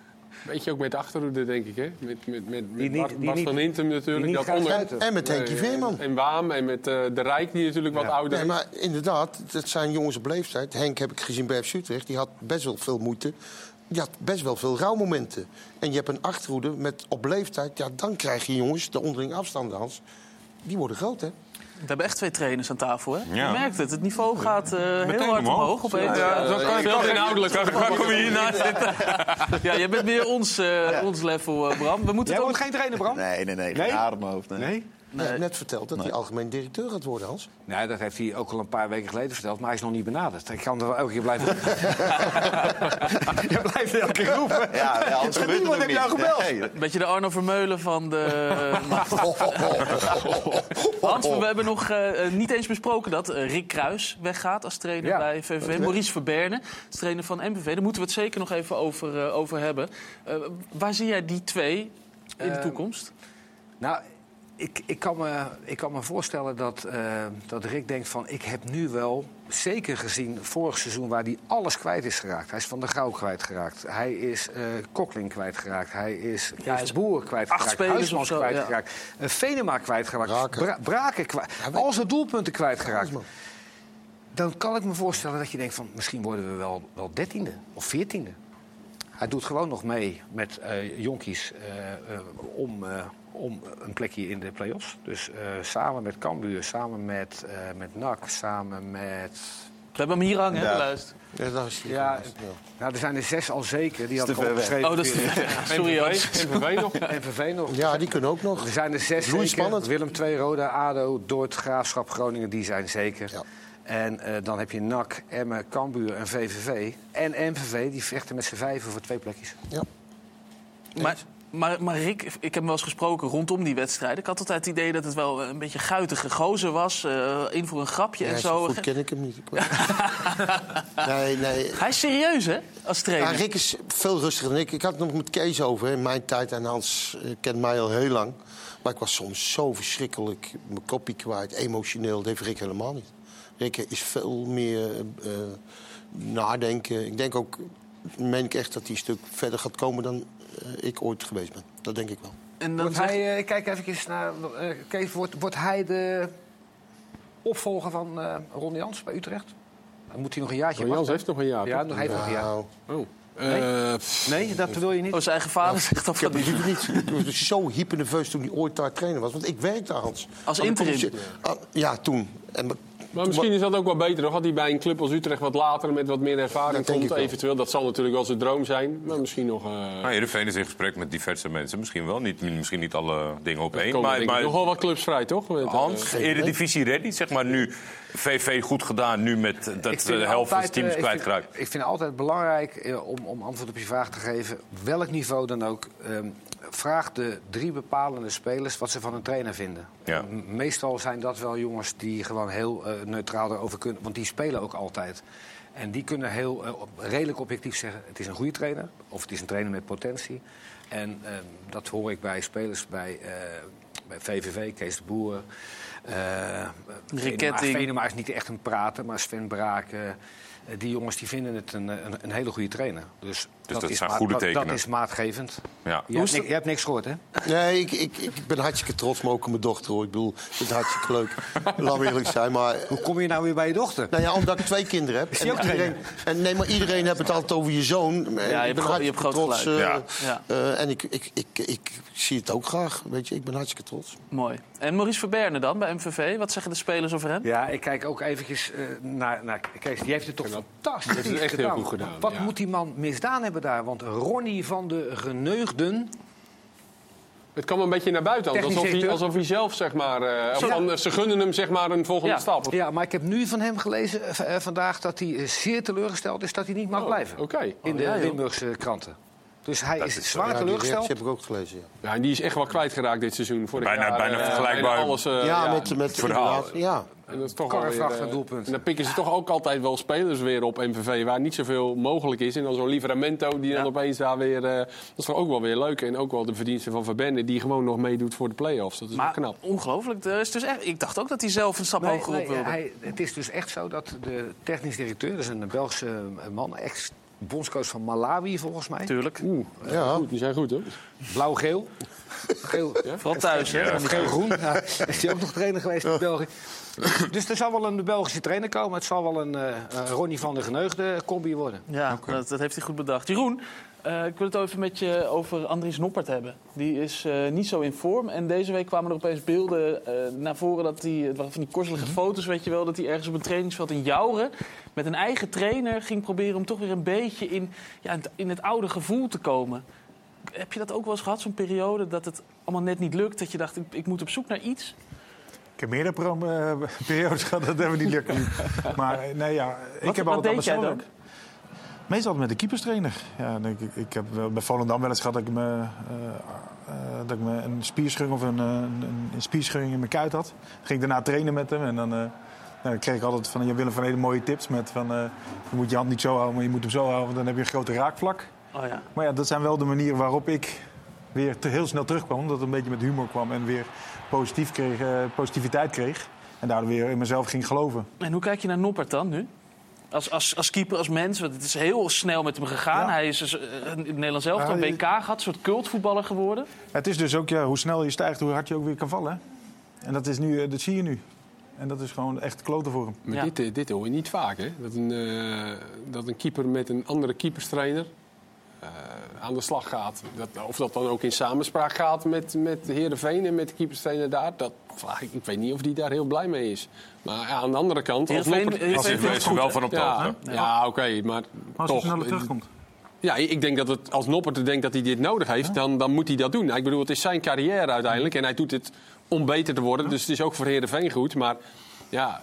Weet je ook met de achterhoede, denk ik, hè? Met, met, met, met Die niet- Bart, die Bart niet- van Hintem natuurlijk. die niet dat gaat onder- sluiten. En met Henkie Nee, Veerman. En Waam en met uh, De Rijk, die natuurlijk wat ouder Nee, is. maar inderdaad, dat zijn jongens op leeftijd. Henk heb ik gezien bij F C Utrecht. Die had best wel veel moeite. Die had best wel veel rouwmomenten. En je hebt een achterhoede met op leeftijd. Ja, dan krijg je jongens, de onderling afstanden, Hans. Die worden groot, hè? We hebben echt twee trainers aan tafel, hè? Ja. Je merkt het. Het niveau gaat uh, heel Meteen hard omhoog. omhoog. Opeens. Ja, ja, zo kan ik Veel toch inhoudelijk. inhoudelijk. Waar kom je hiernaast zitten? Ja, jij bent meer ons, uh, ons level, uh, Bram. We moeten Jij het wordt geen trainer, Bram? Nee, nee, nee. Nee? Geen haar op mijn hoofd. Nee. Nee? Nee. Je hebt net verteld dat Nee. hij algemeen directeur gaat worden, Hans. Nee, dat heeft hij ook al een paar weken geleden verteld, maar hij is nog niet benaderd. Ik kan er wel elke keer blijven. Je blijft elke keer roepen. Ja, ja, anders gebeurt het Niemand ook heeft jou niet. gebeld. Nee. een beetje de Arno Vermeulen van de... Hans, we hebben nog uh, niet eens besproken dat uh, Rick Kruijs weggaat als trainer Ja. bij V V V. Maurice Verberne, als trainer van M V V. Daar moeten we het zeker nog even over, uh, over hebben. Uh, waar zie jij die twee in de Uh, toekomst? Nou, ik, ik, kan me, ik kan me voorstellen dat, uh, dat Rick denkt van... ik heb nu wel zeker gezien vorig seizoen waar hij alles kwijt is geraakt. Hij is Van der Gouw kwijtgeraakt. Hij is uh, Coquelin kwijtgeraakt. Hij is Ja, Kees Boer kwijtgeraakt. spelers Huismans of zo, kwijtgeraakt. Ja. Uh, Venema kwijtgeraakt. Braken. Bra Braken kwijt. Ja, weet- Al zijn doelpunten kwijtgeraakt. Alles, man. Dan kan ik me voorstellen dat je denkt van... misschien worden we wel, wel dertiende of veertiende. Hij doet gewoon nog mee met uh, jonkies uh, uh, om, uh, om een plekje in de play-offs. Dus uh, samen met Cambuur, samen met, uh, met N A C, samen met... We hebben hem hier hangen, hè, Ja. luister. Ja, daar is hij. Ja, nou, er zijn er zes al zeker. Die had te ik al ver weg. opgeschreven. Oh, dat is... Sorry, Hans. M V V nog. M V V nog. Ja, die kunnen ook nog. Er zijn er zes zeker. Bloeispannend. Willem twee, Roda, ADO, Dordrecht, Graafschap, Groningen, die zijn zeker. Ja. En uh, dan heb je N A C, Emmen, Cambuur en V V V. En M V V, die vechten met z'n vijven voor twee plekjes. Ja. Maar, maar, maar Rick, ik heb hem wel eens gesproken rondom die wedstrijden. Ik had altijd het idee dat het wel een beetje guitige gozer was. Uh, in voor een grapje Ja, en zo zo. goed ken ik hem niet. Ik weet het. nee, nee. Hij is serieus, hè, als trainer. Ja, Rick is veel rustiger dan ik. Ik had het nog met Kees over hè, in mijn tijd. En Hans uh, kent mij al heel lang. Maar ik was soms zo verschrikkelijk mijn kopie kwijt, emotioneel. Dat heeft Rick helemaal niet. Rick is veel meer uh, nadenken. Ik denk ook, meen ik echt, dat hij een stuk verder gaat komen dan uh, ik ooit geweest ben. Dat denk ik wel. En dan Wordt zeg- hij, uh, kijk even naar uh, Kees, wordt, wordt hij de opvolger van uh, Ron Jans bij Utrecht? Dan moet hij nog een jaartje Ron Jans wachten. heeft nog een jaar, Ja, toch? nog heeft nog een jaar. Nou, Oh. Nee? Uh, Nee, dat wil je niet. Oh, zijn eigen vader zegt dat ik heb van het liever niet. Ik was dus zo hypernerveus toen hij ooit daar trainer was. Want ik werkte, Hans. Als Had ik interim? communice- Ah, ja, toen. En, Maar misschien is dat ook wel beter. Nog had hij bij een club als Utrecht wat later met wat meer ervaring Dat denk komt. ik wel. Eventueel, dat zal natuurlijk wel zijn droom zijn. Maar misschien nog... Uh, Nou, Heerenveen is in gesprek met diverse mensen. Misschien wel, niet, misschien niet alle dingen op er één. komen Maar, denk ik maar nog wel wat clubs vrij, toch? Met, uh, Hans, Eredivisie ready, zeg maar nu. V V goed gedaan, nu met Ik dat vind de helft van de altijd, teams eh, ik vind- kwijtgeraakt. Ik vind het altijd belangrijk eh, om, om antwoord op je vraag te geven. Welk niveau dan ook. ehm, vraag de drie bepalende spelers wat ze van een trainer vinden. Ja. M- Meestal zijn dat wel jongens die gewoon heel uh, neutraal erover kunnen. Want die spelen ook altijd. En die kunnen heel uh, op- redelijk objectief zeggen... het is een goede trainer of het is een trainer met potentie. En uh, dat hoor ik bij spelers bij, uh, bij V V V, Kees de Boer... Uh, Rick Venema, Ketting. Venema is niet echt een prater, maar Sven Braken... Uh, die jongens die vinden het een, een, een hele goede trainer. Dus, dat is zijn maat- goede dat- tekenen. Dat is maatgevend. Ja. Je, hebt, ni- je hebt niks gehoord, hè? nee, ik, ik, ik ben hartstikke trots, maar ook op mijn dochter. Hoor. Ik bedoel, het is hartstikke leuk. Laat me eerlijk zijn, maar... Hoe kom je nou weer bij je dochter? Nou ja, omdat ik twee kinderen heb. Is die ook iedereen, en nee, maar iedereen heeft het altijd over je zoon. En je ik hebt ben gro- je hebt hartstikke groot trots. gelijk. eh, Ja. eh, en ik, ik, ik, ik zie het ook graag. Weet je, ik ben hartstikke trots. Mooi. En Maurice Verberne dan, bij M V V? Wat zeggen de spelers over hem? Ja, ik kijk ook eventjes uh, naar, naar Kees. Die heeft het toch fantastisch heeft het echt heel goed gedaan, Wat ja. moet die man misdaan hebben daar? Want Ronnie van de Geneugden... Het kwam een beetje naar buiten. Technisch Alsof hij, directeur. alsof hij zelf, zeg maar... Uh, Zo. van, uh, ze gunnen hem, zeg maar, een volgende Ja. stap. Ja, maar ik heb nu van hem gelezen uh, vandaag dat hij uh, zeer teleurgesteld is dat hij niet mag Oh, blijven. Oké. In de ja, joh. Limburgse kranten. Dus hij is, is- zwaar Ja, die teleurgesteld. reactie heb ik ook gelezen. Ja, Ja, en die is echt wel kwijtgeraakt dit seizoen. Vorig Bijna- jaar, bijna uh, vergelijkbaar. bijna Alles, uh, ja, ja, met, met verhaal. inderdaad, ja. En dat is toch wel Karrevracht weer, en uh, doelpunt. En dan pikken ze toch ook altijd wel spelers weer op M V V... waar niet zoveel mogelijk is. En dan zo'n Livramento die dan Ja. opeens daar weer... Uh, dat is toch ook wel weer leuk. En ook wel de verdiensten van Verbende... die gewoon nog meedoet voor de play-offs. Dat is wel Maar knap. ongelooflijk. Er is dus echt, ik dacht ook dat hij zelf een stap Nee, hoger op nee, wilde. hij, het is dus echt zo dat de technisch directeur, dat is een Belgische man, bondscoach van Malawi, volgens mij. Tuurlijk. Oeh, ja. Goed, die zijn goed, hoor. Blauw-geel. Geel, ja? Vooral thuis, hè? Ja, geel-groen. Ja, is hij ook nog trainer geweest in België. Dus er zal wel een Belgische trainer komen. Het zal wel een uh, Ronnie van der Geneugde combi worden. Ja, okay. dat, dat heeft hij goed bedacht. Jeroen, uh, ik wil het even met je over Andries Noppert hebben. Die is uh, niet zo in vorm. En deze week kwamen er opeens beelden uh, naar voren. Dat hij, het waren van die korzelige foto's, weet je wel. Dat hij ergens op een trainingsveld in Jouren met een eigen trainer ging proberen om toch weer een beetje in, ja, in het oude gevoel te komen. Heb je dat ook wel eens gehad, zo'n periode, dat het allemaal net niet lukt? Dat je dacht, ik, ik moet op zoek naar iets? Ik heb meerdere pro- uh, periodes gehad, dat hebben we niet lukken. Maar nee, ja, ik wat, heb wat altijd deed jij dan? Meestal met de keeperstrainer. Ja, ik, ik, ik heb bij Volendam wel eens gehad dat ik, me, uh, uh, dat ik me een spierscheuring of een, een, een spierscheuring in mijn kuit had. Dan ging ik daarna trainen met hem en dan, uh, dan kreeg ik altijd van Jan Willem van hele mooie tips met van uh, je moet je hand niet zo houden, maar je moet hem zo houden, dan heb je een grote raakvlak. Oh ja. Maar ja, dat zijn wel de manieren waarop ik weer te heel snel terugkwam. Omdat het een beetje met humor kwam en weer positief kreeg, uh, positiviteit kreeg. En daardoor weer in mezelf ging geloven. En hoe kijk je naar Noppert dan nu? Als, als, als keeper, als mens, want het is heel snel met hem gegaan. Ja. Hij is dus, uh, in het Nederlands elftal een W K gehad, een soort cultvoetballer geworden. Het is dus ook ja, hoe snel je stijgt, hoe hard je ook weer kan vallen. Hè? En dat, is nu, dat zie je nu. En dat is gewoon echt kloten voor hem. Maar ja. dit, dit hoor je niet vaak, hè? Dat een, uh, dat een keeper met een andere keeperstrainer uh, aan de slag gaat. Dat, of dat dan ook in samenspraak gaat met, met Heerenveen en met de keeperstrainer daar. Dat vraag ik. Ik weet niet of die daar heel blij mee is. Maar ja, aan de andere kant... Heerenveen is er wel van op de ja, hoogte. Ja, ja oké, okay, maar als toch... hij sneller terugkomt. Ja, ik denk dat het, als Noppert denkt dat hij dit nodig heeft, ja. dan, dan moet hij dat doen. Ik bedoel, het is zijn carrière uiteindelijk en hij doet het om beter te worden. Ja. Dus het is ook voor Heerenveen goed. Maar ja,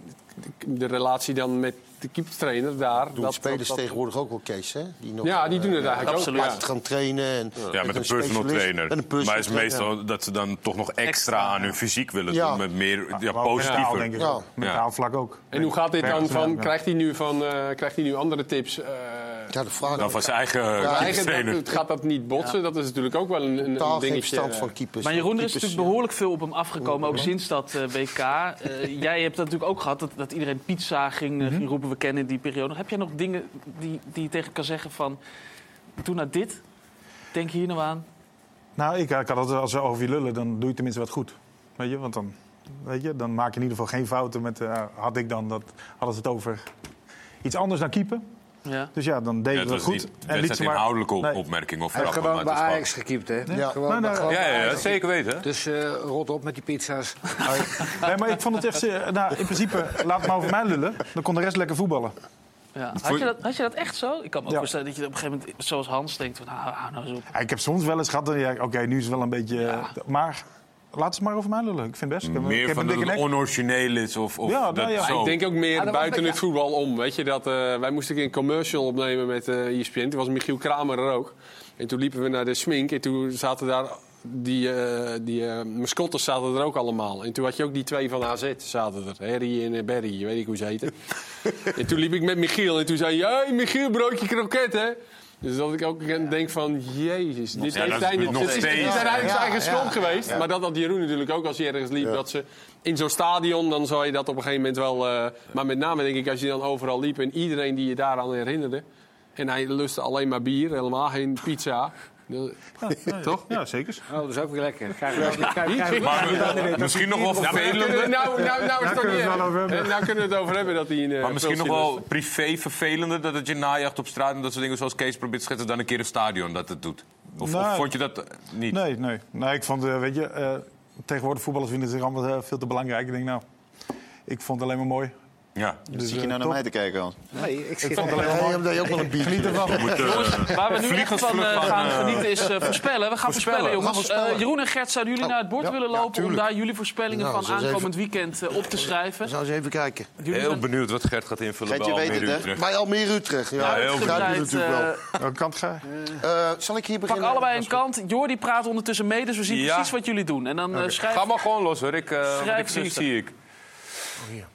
de, de relatie dan met de keeperstrainer daar... Doen dat, spelers dat, tegenwoordig ook wel, Kees, hè? Die nog, ja, die doen het eigenlijk uh, ook. Ja. gaan trainen. En, ja, met, met een personal trainer. Een personal maar het is meestal ja. dat ze dan toch nog extra, extra aan hun fysiek willen ja. doen. Met meer ja, ja, positiever. Denk ik. Ja. Mentaal vlak ook. En hoe gaat dit dan van... Krijgt hij nu, van, uh, krijgt hij nu andere tips... Uh, ja, de vraag dan van zijn eigen ja, keeperstrainer. Het gaat dat niet botsen? Ja. Dat is natuurlijk ook wel een, een, een dingetje. Van keepers. Maar Jeroen, er is natuurlijk behoorlijk veel op hem afgekomen, ook sinds dat uh, W K. Uh, jij hebt dat natuurlijk ook gehad, dat, dat iedereen pizza ging, uh, ging roepen. We kennen die periode. Heb jij nog dingen die, die je tegen kan zeggen van... Doe nou dit, denk hier nou aan? Nou, ik, ik had altijd, als ze over je lullen, dan doe je tenminste wat goed. Weet je, want dan, weet je, dan maak je in ieder geval geen fouten met... Uh, had ik dan, dat, hadden ze het over iets anders dan keepen. Ja. Dus ja, dan deed ja, het wel goed. Niet, en liet ze maar inhoudelijke op, nee. opmerking of Hij heeft gewoon bij Ajax gekiept, hè? Ja, gewoon, nou, nou, gewoon ja, ja, ja, Ajax zeker weten. Dus uh, rot op met die pizza's. Nee, maar ik vond het echt... Uh, nou, in principe, laat het maar over mij lullen. Dan kon de rest lekker voetballen. Ja. Had, je dat, had je dat echt zo? Ik kan me ook ja. voorstellen dat je op een gegeven moment, zoals Hans, denkt... Van, nou, nou, nou zo. Ja, ik heb soms wel eens gehad... Ja, Oké, okay, nu is het wel een beetje... Ja. Maar... Laat ze maar over mij lullen. Ik vind het best. Ik heb, meer ik heb van een dat het onorigineel is of, of ja, dat nou ja. zo. Ik denk ook meer ja, buiten ja. het voetbal om. Weet je, dat, uh, wij moesten een commercial opnemen met uh, E S P N. Toen was Michiel Kramer er ook. En toen liepen we naar de smink. En toen zaten daar... Die, uh, die uh, mascottes zaten er ook allemaal. En toen had je ook die twee van A Z zaten er. Harry en Barry, je weet niet hoe ze heten. En toen liep ik met Michiel. En toen zei hij... Hey, Michiel, broodje kroket, hè? Dus dat ik ook denk van, jezus, dit ja, heeft hij niet. Het is niet zijn ja, eigen schuld ja, geweest. ja. Maar dat had Jeroen natuurlijk ook als hij ergens liep. Ja. Dat ze in zo'n stadion, dan zou je dat op een gegeven moment wel... Uh, maar met name denk ik, als je dan overal liep en iedereen die je daaraan herinnerde... En hij lustte alleen maar bier, helemaal geen pizza... Ja, ja, toch? Ja, zeker. Oh, dat is ook weer lekker. Krijg, krijg, krijg, maar misschien nog wel vervelender. Nou, nou, nou is het toch niet. Nou kunnen we het over hebben dat hij een. Maar misschien nog wel privé vervelender dat het je najaagt op straat en dat soort dingen zoals Kees probeert te schetsen dan een keer een stadion dat het doet. Of, nou, of vond je dat niet? Nee, nee. nee ik vond, uh, weet je, uh, tegenwoordig voetballers vinden het allemaal uh, veel te belangrijk. Ik denk, nou, ik vond het alleen maar mooi. Ja. Dus zit je nou naar mij te kijken, Hans? Nee, ik, ik vond het alleen maar mooi. Omdat je ook wel een biertje geniet ervan. Uh, Waar we nu echt van uh, gaan uh, genieten is uh, voorspellen. We gaan voorspellen, jongens. voorspellen. Uh, Jeroen en Gert, zouden jullie oh, naar het bord ja, willen lopen... Ja, om daar jullie voorspellingen nou, van aankomend even... weekend uh, op te schrijven? Zou eens even kijken. Jullie heel zijn... benieuwd wat Gert gaat invullen Gertje bij Almere Utrecht. Bij Almere Utrecht, ja. ja heel begrijp je natuurlijk uh, wel. Welke kant ga je? Uh, zal ik hier beginnen? Pak allebei een kant. Jordi praat ondertussen mee, dus we zien ja. precies wat jullie doen. En dan uh, okay. schrijf... Ga maar gewoon los, hoor. Ik, uh, wat ik zie, zie ik. Oh, hier.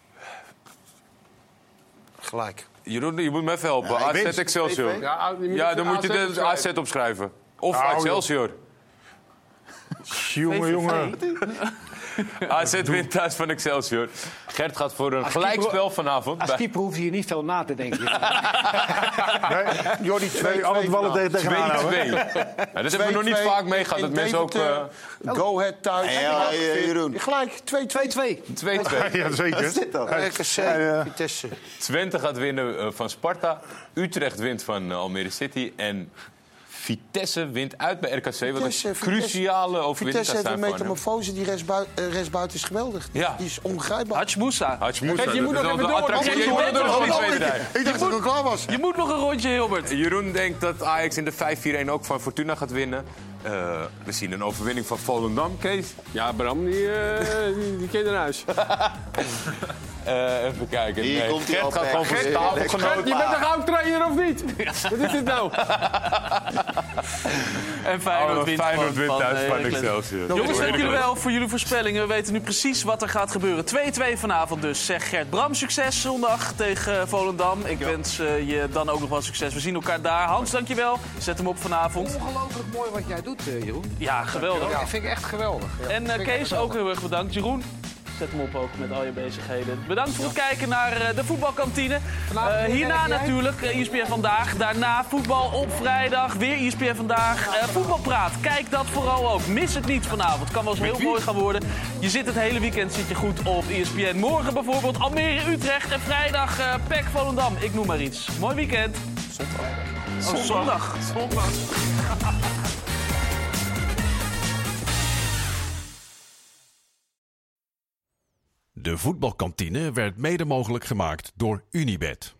Gelijk. Jeroen, je moet me even helpen. Ja, A Z Excelsior. Ja, ja, dan moet je de A Z opschrijven. Of nou, Excelsior. Jongen, jongen. A Z wint thuis van Excelsior. Gert gaat voor een Als gelijkspel keeper- vanavond. Als keeper hoef je hier niet veel na te denken. Nee, Jordi, twee nee, alle ballen tegen tegenaan houden. twee twee. Ja, dat hebben we nog niet vaak meegehad. Dat mensen ook... uh, Go Ahead thuis. Ja, ja, ja, Jeroen. Gelijk, twee twee. twee twee. twee twee. Ja, zeker. Wat is dit dan? R K C, Ja. Vitesse. Twente gaat winnen uh, van Sparta. Utrecht wint van uh, Almere City. En Vitesse wint uit bij R K C. Wat een Vitesse, cruciale overwinning Vitesse kan heeft een zijn voor hem. metamorfose, die restbuiten uh, restbuiten is geweldig. Ja. Die is ongrijpbaar. Hutch Moussa. Hutch Moussa, Kijk, je moet dat nog is even wel de door. attractie. Oh, Je je moet bent er nog nog niet een tweede rij. Ik dacht dat ik al klaar was. Je moet nog een rondje, Hilbert. Jeroen denkt dat Ajax in de vijf vier een ook van Fortuna gaat winnen. Uh, we zien een overwinning van Volendam, Kees. Ja, Bram, die, uh, die, die kent naar huis. Uh, even kijken. Hier Nee, komt hij Gert al, gaat Pek. gewoon voor Gert, tafelgenoot. Je bent toch ook trainer of niet? Wat is dit nou? En Feyenoord Oh, wint Feyenoord van- wint van, thuis eh, van Heracles. Excelsior. Jongens, dank jullie wel voor jullie voorspellingen. We weten nu precies wat er gaat gebeuren. twee twee vanavond dus. Zeg Gert Bram, succes zondag tegen Volendam. Ik wens uh, je dan ook nog wel succes. We zien elkaar daar. Hans, dankjewel. Zet hem op vanavond. Ongelooflijk mooi wat jij doet, uh, Jeroen. Ja, geweldig. Ja, vind ik echt geweldig. Ja, En uh, vind ik echt Kees, geweldig. ook heel erg bedankt. Jeroen, zet hem op ook met al je bezigheden. Bedankt voor het kijken naar uh, de voetbalkantine. Uh, hierna natuurlijk uh, E S P N Vandaag. Daarna voetbal op vrijdag. Weer E S P N Vandaag. Uh, voetbalpraat. Kijk dat vooral ook. Mis het niet vanavond. Kan wel eens heel mooi gaan worden. Je zit het hele weekend zit je goed op E S P N. Morgen bijvoorbeeld Almere Utrecht. En vrijdag uh, P E C Volendam. Ik noem maar iets. Mooi weekend. Zondag. Oh, zondag. Zondag. De voetbalkantine werd mede mogelijk gemaakt door Unibet.